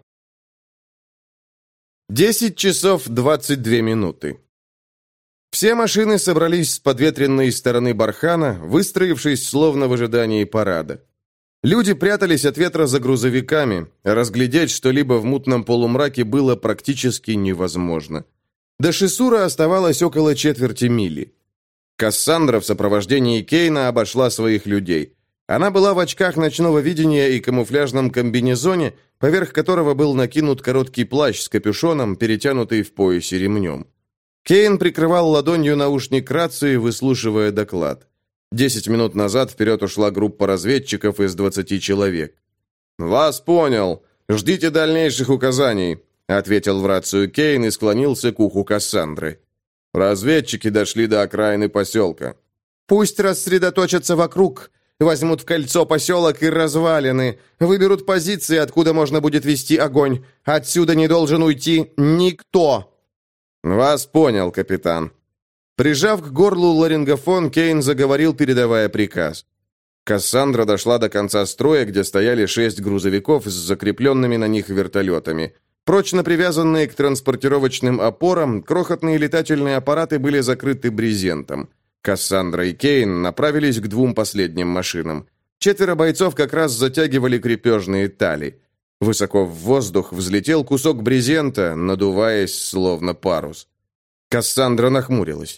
10 часов 22 минуты. Все машины собрались с подветренной стороны бархана, выстроившись словно в ожидании парада. Люди прятались от ветра за грузовиками, разглядеть что-либо в мутном полумраке было практически невозможно. До Шисура оставалось около четверти мили. Кассандра в сопровождении Кейна обошла своих людей. Она была в очках ночного видения и камуфляжном комбинезоне, поверх которого был накинут короткий плащ с капюшоном, перетянутый в поясе ремнем. Кейн прикрывал ладонью наушник рации, выслушивая доклад. 10 минут назад вперед ушла группа разведчиков из 20 человек. «Вас понял. Ждите дальнейших указаний», — ответил в рацию Кейн и склонился к уху Кассандры. «Разведчики дошли до окраины поселка». «Пусть рассредоточатся вокруг, возьмут в кольцо поселок и развалины, выберут позиции, откуда можно будет вести огонь. Отсюда не должен уйти никто». «Вас понял, капитан». Прижав к горлу ларингофон, Кейн заговорил, передавая приказ. Кассандра дошла до конца строя, где стояли 6 грузовиков с закрепленными на них вертолетами. Прочно привязанные к транспортировочным опорам, крохотные летательные аппараты были закрыты брезентом. Кассандра и Кейн направились к 2 последним машинам. 4 бойцов как раз затягивали крепежные тали. Высоко в воздух взлетел кусок брезента, надуваясь, словно парус. Кассандра нахмурилась.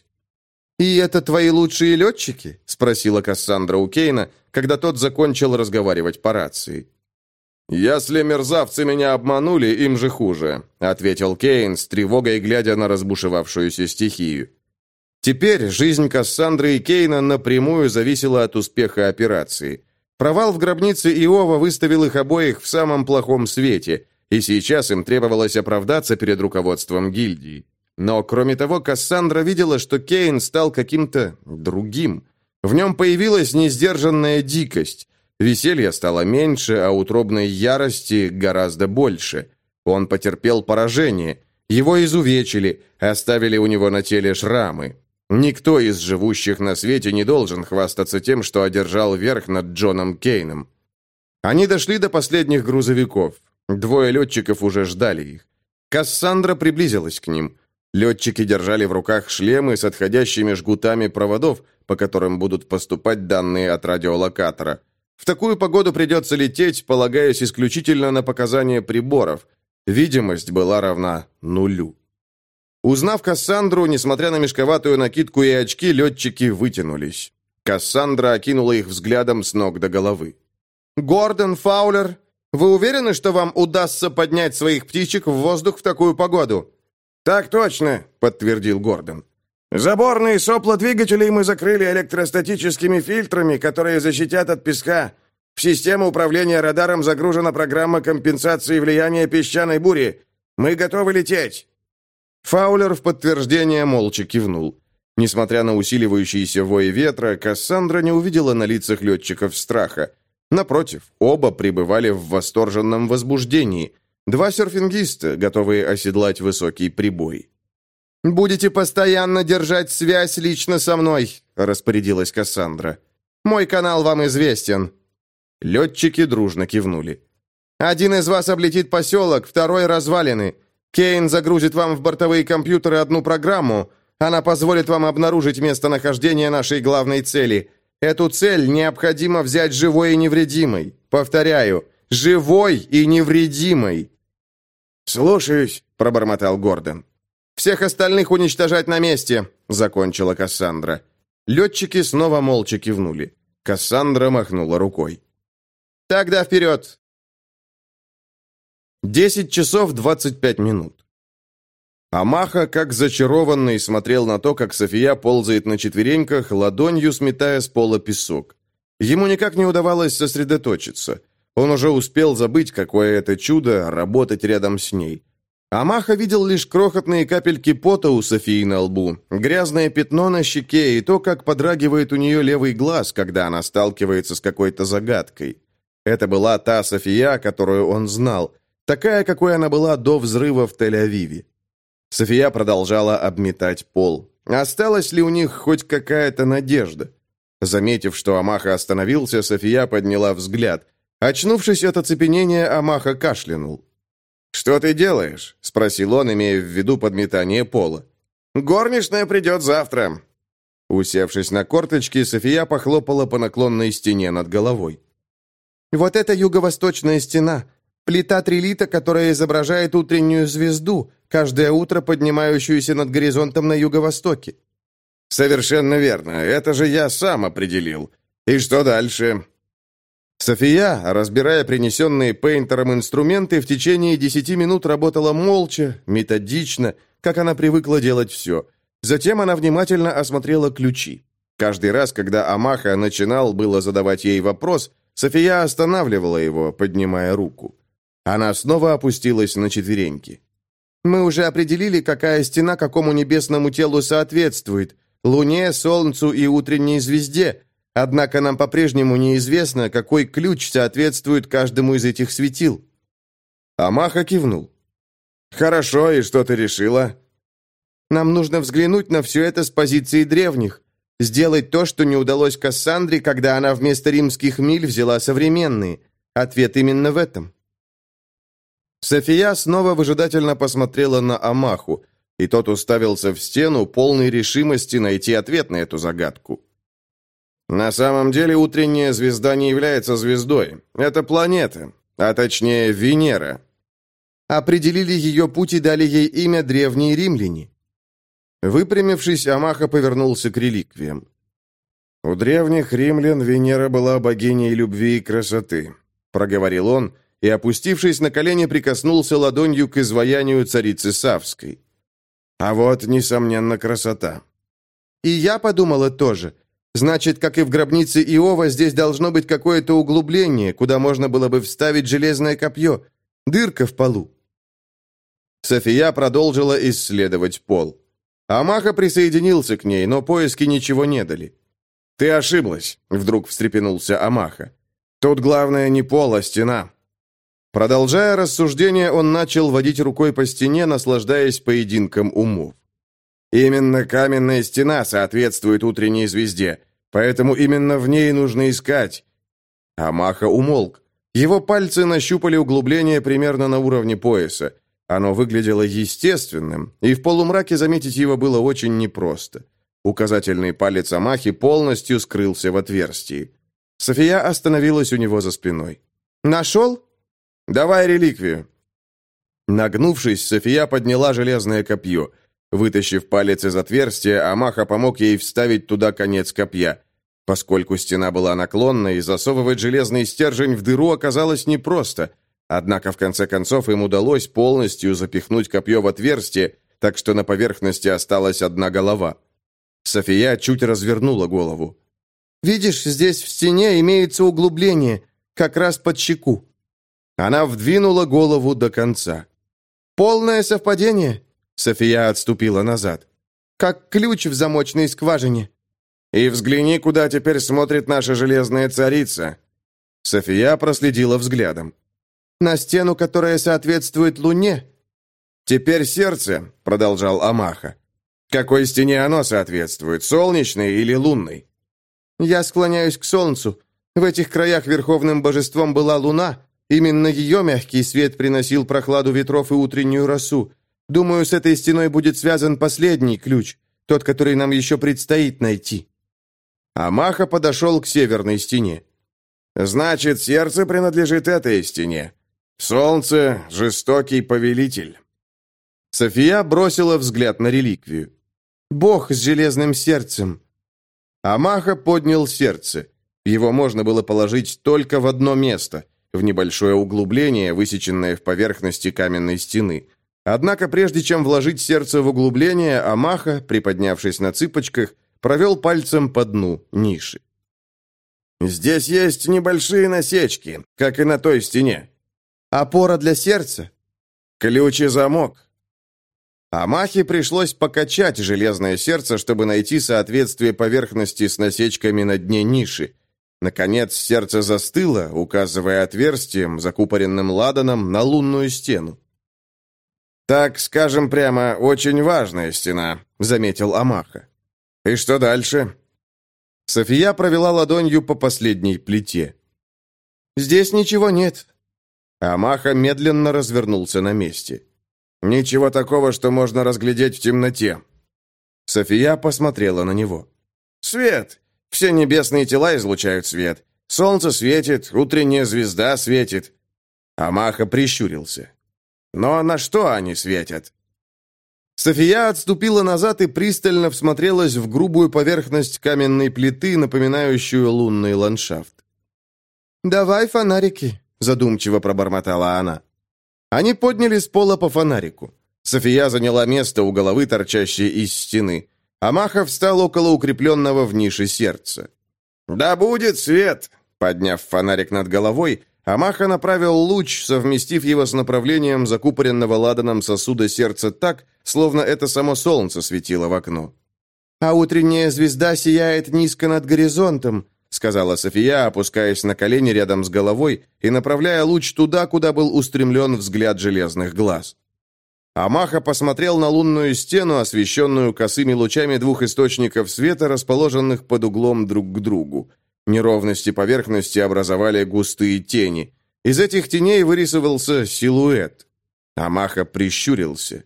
«И это твои лучшие летчики?» — спросила Кассандра у Кейна, когда тот закончил разговаривать по рации. «Если мерзавцы меня обманули, им же хуже», — ответил Кейн, с тревогой глядя на разбушевавшуюся стихию. Теперь жизнь Кассандры и Кейна напрямую зависела от успеха операции. Провал в гробнице Иова выставил их обоих в самом плохом свете, и сейчас им требовалось оправдаться перед руководством гильдии. Но, кроме того, Кассандра видела, что Кейн стал каким-то другим. В нем появилась несдержанная дикость. Веселья стало меньше, а утробной ярости гораздо больше. Он потерпел поражение. Его изувечили, оставили у него на теле шрамы. Никто из живущих на свете не должен хвастаться тем, что одержал верх над Джоном Кейном. Они дошли до последних грузовиков. 2 летчиков уже ждали их. Кассандра приблизилась к ним. Летчики держали в руках шлемы с отходящими жгутами проводов, по которым будут поступать данные от радиолокатора. В такую погоду придется лететь, полагаясь исключительно на показания приборов. Видимость была равна 0. Узнав Кассандру, несмотря на мешковатую накидку и очки, летчики вытянулись. Кассандра окинула их взглядом с ног до головы. «Гордон, Фаулер, вы уверены, что вам удастся поднять своих птичек в воздух в такую погоду?» «Так точно», — подтвердил Гордон. «Заборные сопла двигателей мы закрыли электростатическими фильтрами, которые защитят от песка. В систему управления радаром загружена программа компенсации влияния песчаной бури. Мы готовы лететь». Фаулер в подтверждение молча кивнул. Несмотря на усиливающийся вой ветра, Кассандра не увидела на лицах летчиков страха. Напротив, оба пребывали в восторженном возбуждении. 2 серфингиста, готовые оседлать высокий прибой. «Будете постоянно держать связь лично со мной», — распорядилась Кассандра. «Мой канал вам известен». Летчики дружно кивнули. «Один из вас облетит поселок, второй — развалины. Кейн загрузит вам в бортовые компьютеры 1 программу. Она позволит вам обнаружить местонахождение нашей главной цели. Эту цель необходимо взять живой и невредимой. Повторяю, живой и невредимой». «Слушаюсь», — пробормотал Гордон. «Всех остальных уничтожать на месте», — закончила Кассандра. Летчики снова молча кивнули. Кассандра махнула рукой. «Тогда вперед!» 10 часов 25 минут. Амаха, как зачарованный, смотрел на то, как София ползает на четвереньках, ладонью сметая с пола песок. Ему никак не удавалось сосредоточиться. Он уже успел забыть, какое это чудо работать рядом с ней. Амаха видел лишь крохотные капельки пота у Софии на лбу, грязное пятно на щеке и то, как подрагивает у нее левый глаз, когда она сталкивается с какой-то загадкой. Это была та София, которую он знал, такая, какой она была до взрыва в Тель-Авиве. София продолжала обметать пол. Осталась ли у них хоть какая-то надежда? Заметив, что Амаха остановился, София подняла взгляд. Очнувшись от оцепенения, Амаха кашлянул. «Что ты делаешь?» — спросил он, имея в виду подметание пола. «Горничная придет завтра». Усевшись на корточки, София похлопала по наклонной стене над головой. «Вот это юго-восточная стена. Плита трилита, которая изображает утреннюю звезду, каждое утро поднимающуюся над горизонтом на юго-востоке». «Совершенно верно. Это же я сам определил. И что дальше?» София, разбирая принесенные Пейнтером инструменты, в течение 10 минут работала молча, методично, как она привыкла делать все. Затем она внимательно осмотрела ключи. Каждый раз, когда Амаха начинал было задавать ей вопрос, София останавливала его, поднимая руку. Она снова опустилась на четвереньки. «Мы уже определили, какая стена какому небесному телу соответствует. Луне, Солнцу и утренней звезде. Однако нам по-прежнему неизвестно, какой ключ соответствует каждому из этих светил». Амаха кивнул. «Хорошо, и что ты решила?» «Нам нужно взглянуть на все это с позиции древних. Сделать то, что не удалось Кассандре, когда она вместо римских миль взяла современные. Ответ именно в этом. София снова выжидательно посмотрела на Амаху, и тот уставился в стену, полной решимости найти ответ на эту загадку. На самом деле утренняя звезда не является звездой. Это планета, а точнее Венера. Определили ее путь и дали ей имя древние римляне. Выпрямившись, Амаха повернулся к реликвиям. «У древних римлян Венера была богиней любви и красоты», — проговорил он, и, опустившись на колени, прикоснулся ладонью к изваянию царицы Савской. «А вот, несомненно, красота». И я подумала тоже. Значит, как и в гробнице Иова, здесь должно быть какое-то углубление, куда можно было бы вставить железное копье. Дырка в полу. София продолжила исследовать пол. Амаха присоединился к ней, но поиски ничего не дали. «Ты ошиблась», — вдруг встрепенулся Амаха. «Тут главное не пол, а стена». Продолжая рассуждение, он начал водить рукой по стене, наслаждаясь поединком умов. «Именно каменная стена соответствует утренней звезде, поэтому именно в ней нужно искать». Амаха умолк. Его пальцы нащупали углубление примерно на уровне пояса. Оно выглядело естественным, и в полумраке заметить его было очень непросто. Указательный палец Амахи полностью скрылся в отверстии. София остановилась у него за спиной. «Нашел?» «Давай реликвию». Нагнувшись, София подняла железное копье. Вытащив палец из отверстия, Амаха помог ей вставить туда конец копья. Поскольку стена была наклонной, засовывать железный стержень в дыру оказалось непросто. Однако, в конце концов, им удалось полностью запихнуть копье в отверстие, так что на поверхности осталась одна голова. София чуть развернула голову. «Видишь, здесь в стене имеется углубление, как раз под щеку». Она вдвинула голову до конца. «Полное совпадение?» София отступила назад. «Как ключ в замочной скважине». «И взгляни, куда теперь смотрит наша железная царица». София проследила взглядом. «На стену, которая соответствует луне». «Теперь сердце», — продолжал Амаха. «Какой стене оно соответствует, солнечной или лунной?» «Я склоняюсь к солнцу. В этих краях верховным божеством была луна. Именно ее мягкий свет приносил прохладу ветров и утреннюю росу. Думаю, с этой стеной будет связан последний ключ, тот, который нам еще предстоит найти». Амаха подошел к северной стене. «Значит, сердце принадлежит этой стене. Солнце — жестокий повелитель». София бросила взгляд на реликвию. «Бог с железным сердцем». Амаха поднял сердце. Его можно было положить только в одно место, в небольшое углубление, высеченное в поверхности каменной стены. Однако, прежде чем вложить сердце в углубление, Амаха, приподнявшись на цыпочках, провел пальцем по дну ниши. «Здесь есть небольшие насечки, как и на той стене». «Опора для сердца?» «Ключ и замок». Амахе пришлось покачать железное сердце, чтобы найти соответствие поверхности с насечками на дне ниши. Наконец, сердце застыло, указывая отверстием, закупоренным ладаном, на лунную стену. «Так, скажем прямо, очень важная стена», — заметил Амаха. «И что дальше?» София провела ладонью по последней плите. «Здесь ничего нет». Амаха медленно развернулся на месте. «Ничего такого, что можно разглядеть в темноте». София посмотрела на него. «Свет! Все небесные тела излучают свет. Солнце светит, утренняя звезда светит». Амаха прищурился. «Но на что они светят?» София отступила назад и пристально всмотрелась в грубую поверхность каменной плиты, напоминающую лунный ландшафт. «Давай фонарики», — задумчиво пробормотала она. Они подняли с пола по фонарику. София заняла место у головы, торчащей из стены. Амаха встал около укрепленного в нише сердца. «Да будет свет!» Подняв фонарик над головой, Амаха направил луч, совместив его с направлением закупоренного ладаном сосуда сердца так, словно это само солнце светило в окно. «А утренняя звезда сияет низко над горизонтом», сказала София, опускаясь на колени рядом с головой и направляя луч туда, куда был устремлен взгляд железных глаз. Амаха посмотрел на лунную стену, освещенную косыми лучами двух источников света, расположенных под углом друг к другу. Неровности поверхности образовали густые тени. Из этих теней вырисовался силуэт. Амаха прищурился.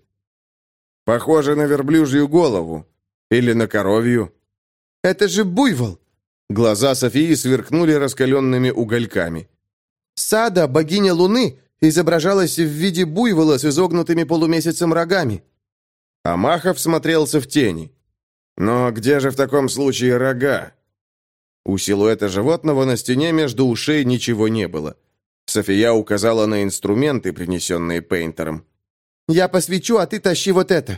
«Похоже на верблюжью голову. Или на коровью». «Это же буйвол!» Глаза Софии сверкнули раскаленными угольками. «Сада, богиня Луны, изображалась в виде буйвола с изогнутыми полумесяцем рогами». Амаха всмотрелся в тени. «Но где же в таком случае рога?» У силуэта животного на стене между ушей ничего не было. София указала на инструменты, принесенные Пейнтером. «Я посвечу, а ты тащи вот это».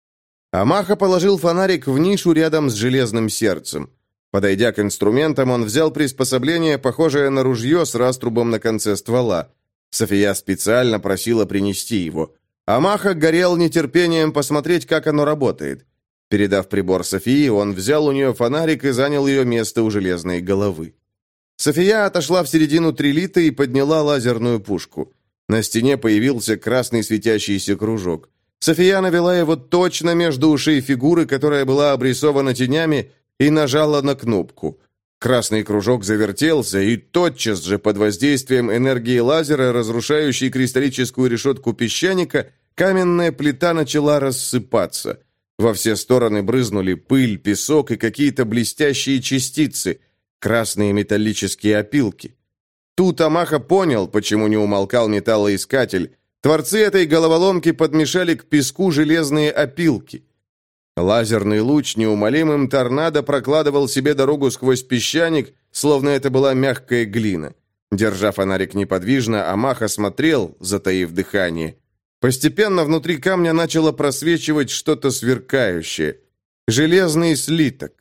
Амаха положил фонарик в нишу рядом с железным сердцем. Подойдя к инструментам, он взял приспособление, похожее на ружье с раструбом на конце ствола. София специально просила принести его. Амаха горел нетерпением посмотреть, как оно работает. Передав прибор Софии, он взял у нее фонарик и занял ее место у железной головы. София отошла в середину трилита и подняла лазерную пушку. На стене появился красный светящийся кружок. София навела его точно между ушей фигуры, которая была обрисована тенями, и нажала на кнопку. Красный кружок завертелся, и тотчас же под воздействием энергии лазера, разрушающей кристаллическую решетку песчаника, каменная плита начала рассыпаться. Во все стороны брызнули пыль, песок и какие-то блестящие частицы, красные металлические опилки. Тут Амаха понял, почему не умолкал металлоискатель. Творцы этой головоломки подмешали к песку железные опилки. Лазерный луч неумолимым торнадо прокладывал себе дорогу сквозь песчаник, словно это была мягкая глина. Держа фонарик неподвижно, Амаха смотрел, затаив дыхание. Постепенно внутри камня начало просвечивать что-то сверкающее. Железный слиток.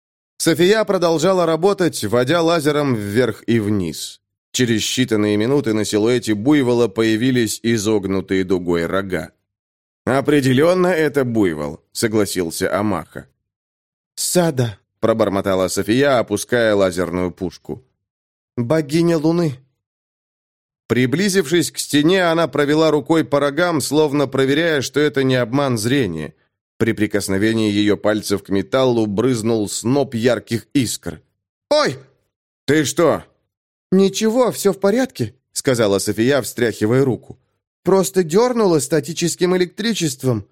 София продолжала работать, водя лазером вверх и вниз. Через считанные минуты на силуэте буйвола появились изогнутые дугой рога. «Определенно это буйвол», — согласился Амаха. «Сада», — пробормотала София, опуская лазерную пушку. «Богиня Луны». Приблизившись к стене, она провела рукой по рогам, словно проверяя, что это не обман зрения. При прикосновении ее пальцев к металлу брызнул сноп ярких искр. «Ой!» «Ты что?» «Ничего, все в порядке», — сказала София, встряхивая руку. «Просто дернула статическим электричеством».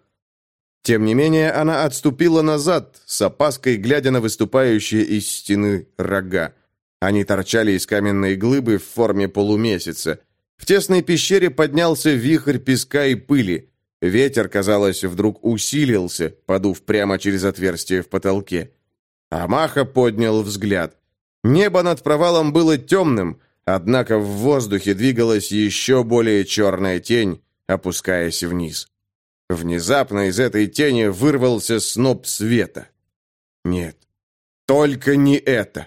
Тем не менее, она отступила назад, с опаской глядя на выступающие из стены рога. Они торчали из каменной глыбы в форме полумесяца. В тесной пещере поднялся вихрь песка и пыли. Ветер, казалось, вдруг усилился, подув прямо через отверстие в потолке. Амаха поднял взгляд. Небо над провалом было темным, однако в воздухе двигалась еще более черная тень, опускаясь вниз. Внезапно из этой тени вырвался сноп света. Нет, только не это.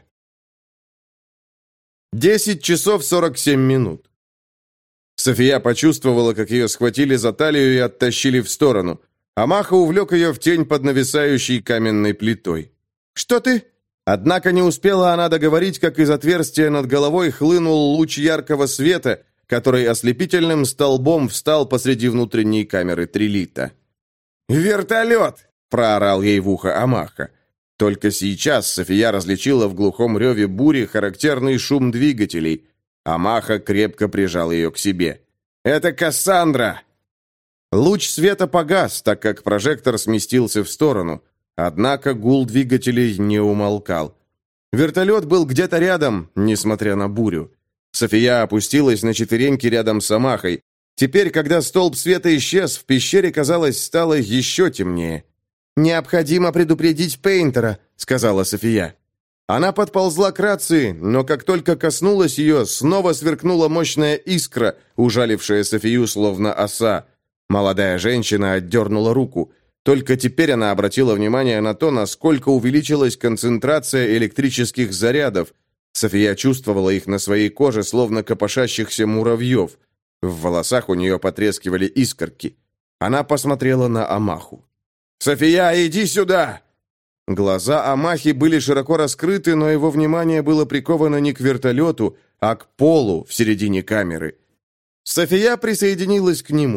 10 часов 47 минут. София почувствовала, как ее схватили за талию и оттащили в сторону. Амаха увлек ее в тень под нависающей каменной плитой. «Что ты?» Однако не успела она договорить, как из отверстия над головой хлынул луч яркого света, который ослепительным столбом встал посреди внутренней камеры трилита. «Вертолет!» — проорал ей в ухо Амаха. Только сейчас София различила в глухом реве бури характерный шум двигателей. Амаха крепко прижал ее к себе. «Это Кассандра!» Луч света погас, так как прожектор сместился в сторону. Однако гул двигателей не умолкал. Вертолет был где-то рядом, несмотря на бурю. София опустилась на четвереньки рядом с Амахой. Теперь, когда столб света исчез, в пещере, казалось, стало еще темнее. «Необходимо предупредить Пейнтера», — сказала София. Она подползла к рации, но как только коснулась ее, снова сверкнула мощная искра, ужалившая Софию словно оса. Молодая женщина отдернула руку. Только теперь она обратила внимание на то, насколько увеличилась концентрация электрических зарядов. София чувствовала их на своей коже, словно копошащихся муравьев. В волосах у нее потрескивали искорки. Она посмотрела на Амаху. «София, иди сюда!» Глаза Амахи были широко раскрыты, но его внимание было приковано не к вертолету, а к полу в середине камеры. София присоединилась к нему.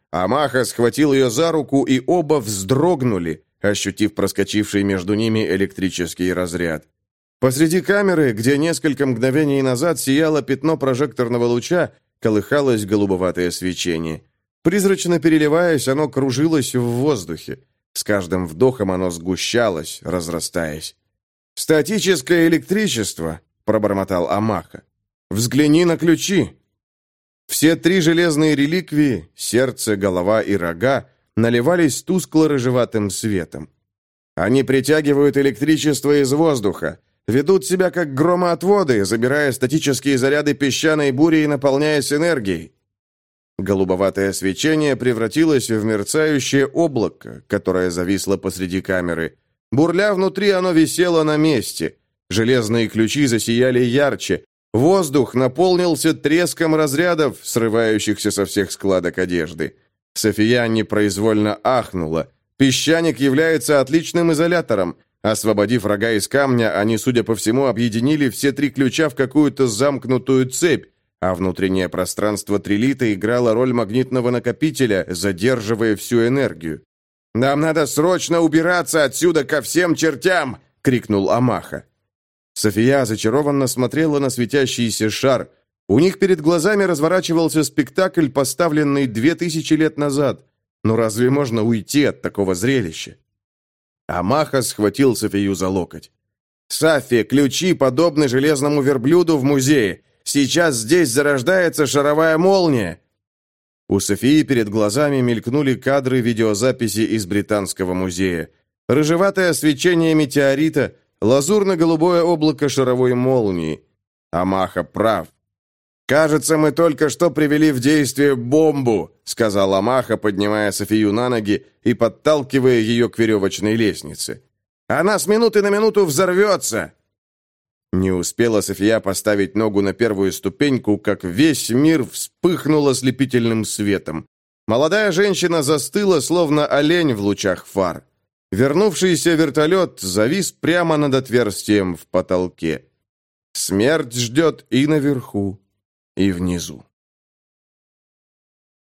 Амаха схватил ее за руку, и оба вздрогнули, ощутив проскочивший между ними электрический разряд. Посреди камеры, где несколько мгновений назад сияло пятно прожекторного луча, колыхалось голубоватое свечение. Призрачно переливаясь, оно кружилось в воздухе. С каждым вдохом оно сгущалось, разрастаясь. «Статическое электричество», — пробормотал Амаха. «Взгляни на ключи». Все три железные реликвии — сердце, голова и рога — наливались тускло-рыжеватым светом. Они притягивают электричество из воздуха, ведут себя как громоотводы, забирая статические заряды песчаной бури и наполняясь энергией. Голубоватое свечение превратилось в мерцающее облако, которое зависло посреди камеры. Бурля внутри, оно висело на месте. Железные ключи засияли ярче. Воздух наполнился треском разрядов, срывающихся со всех складок одежды. София непроизвольно ахнула. Песчаник является отличным изолятором. Освободив рога из камня, они, судя по всему, объединили все три ключа в какую-то замкнутую цепь, а внутреннее пространство трилита играло роль магнитного накопителя, задерживая всю энергию. «Нам надо срочно убираться отсюда ко всем чертям!» — крикнул Амаха. София зачарованно смотрела на светящийся шар. У них перед глазами разворачивался спектакль, поставленный 2000 лет назад. Но разве можно уйти от такого зрелища? Амаха схватил Софию за локоть. «Сафи, ключи подобны железному верблюду в музее. Сейчас здесь зарождается шаровая молния!» У Софии перед глазами мелькнули кадры видеозаписи из Британского музея. Рыжеватое свечение метеорита, лазурно-голубое облако шаровой молнии. Амаха прав. «Кажется, мы только что привели в действие бомбу», — сказал Амаха, поднимая Софию на ноги и подталкивая ее к веревочной лестнице. «Она с минуты на минуту взорвется!» Не успела София поставить ногу на первую ступеньку, как весь мир вспыхнул ослепительным светом. Молодая женщина застыла, словно олень в лучах фар. Вернувшийся вертолет завис прямо над отверстием в потолке. Смерть ждет и наверху, и внизу.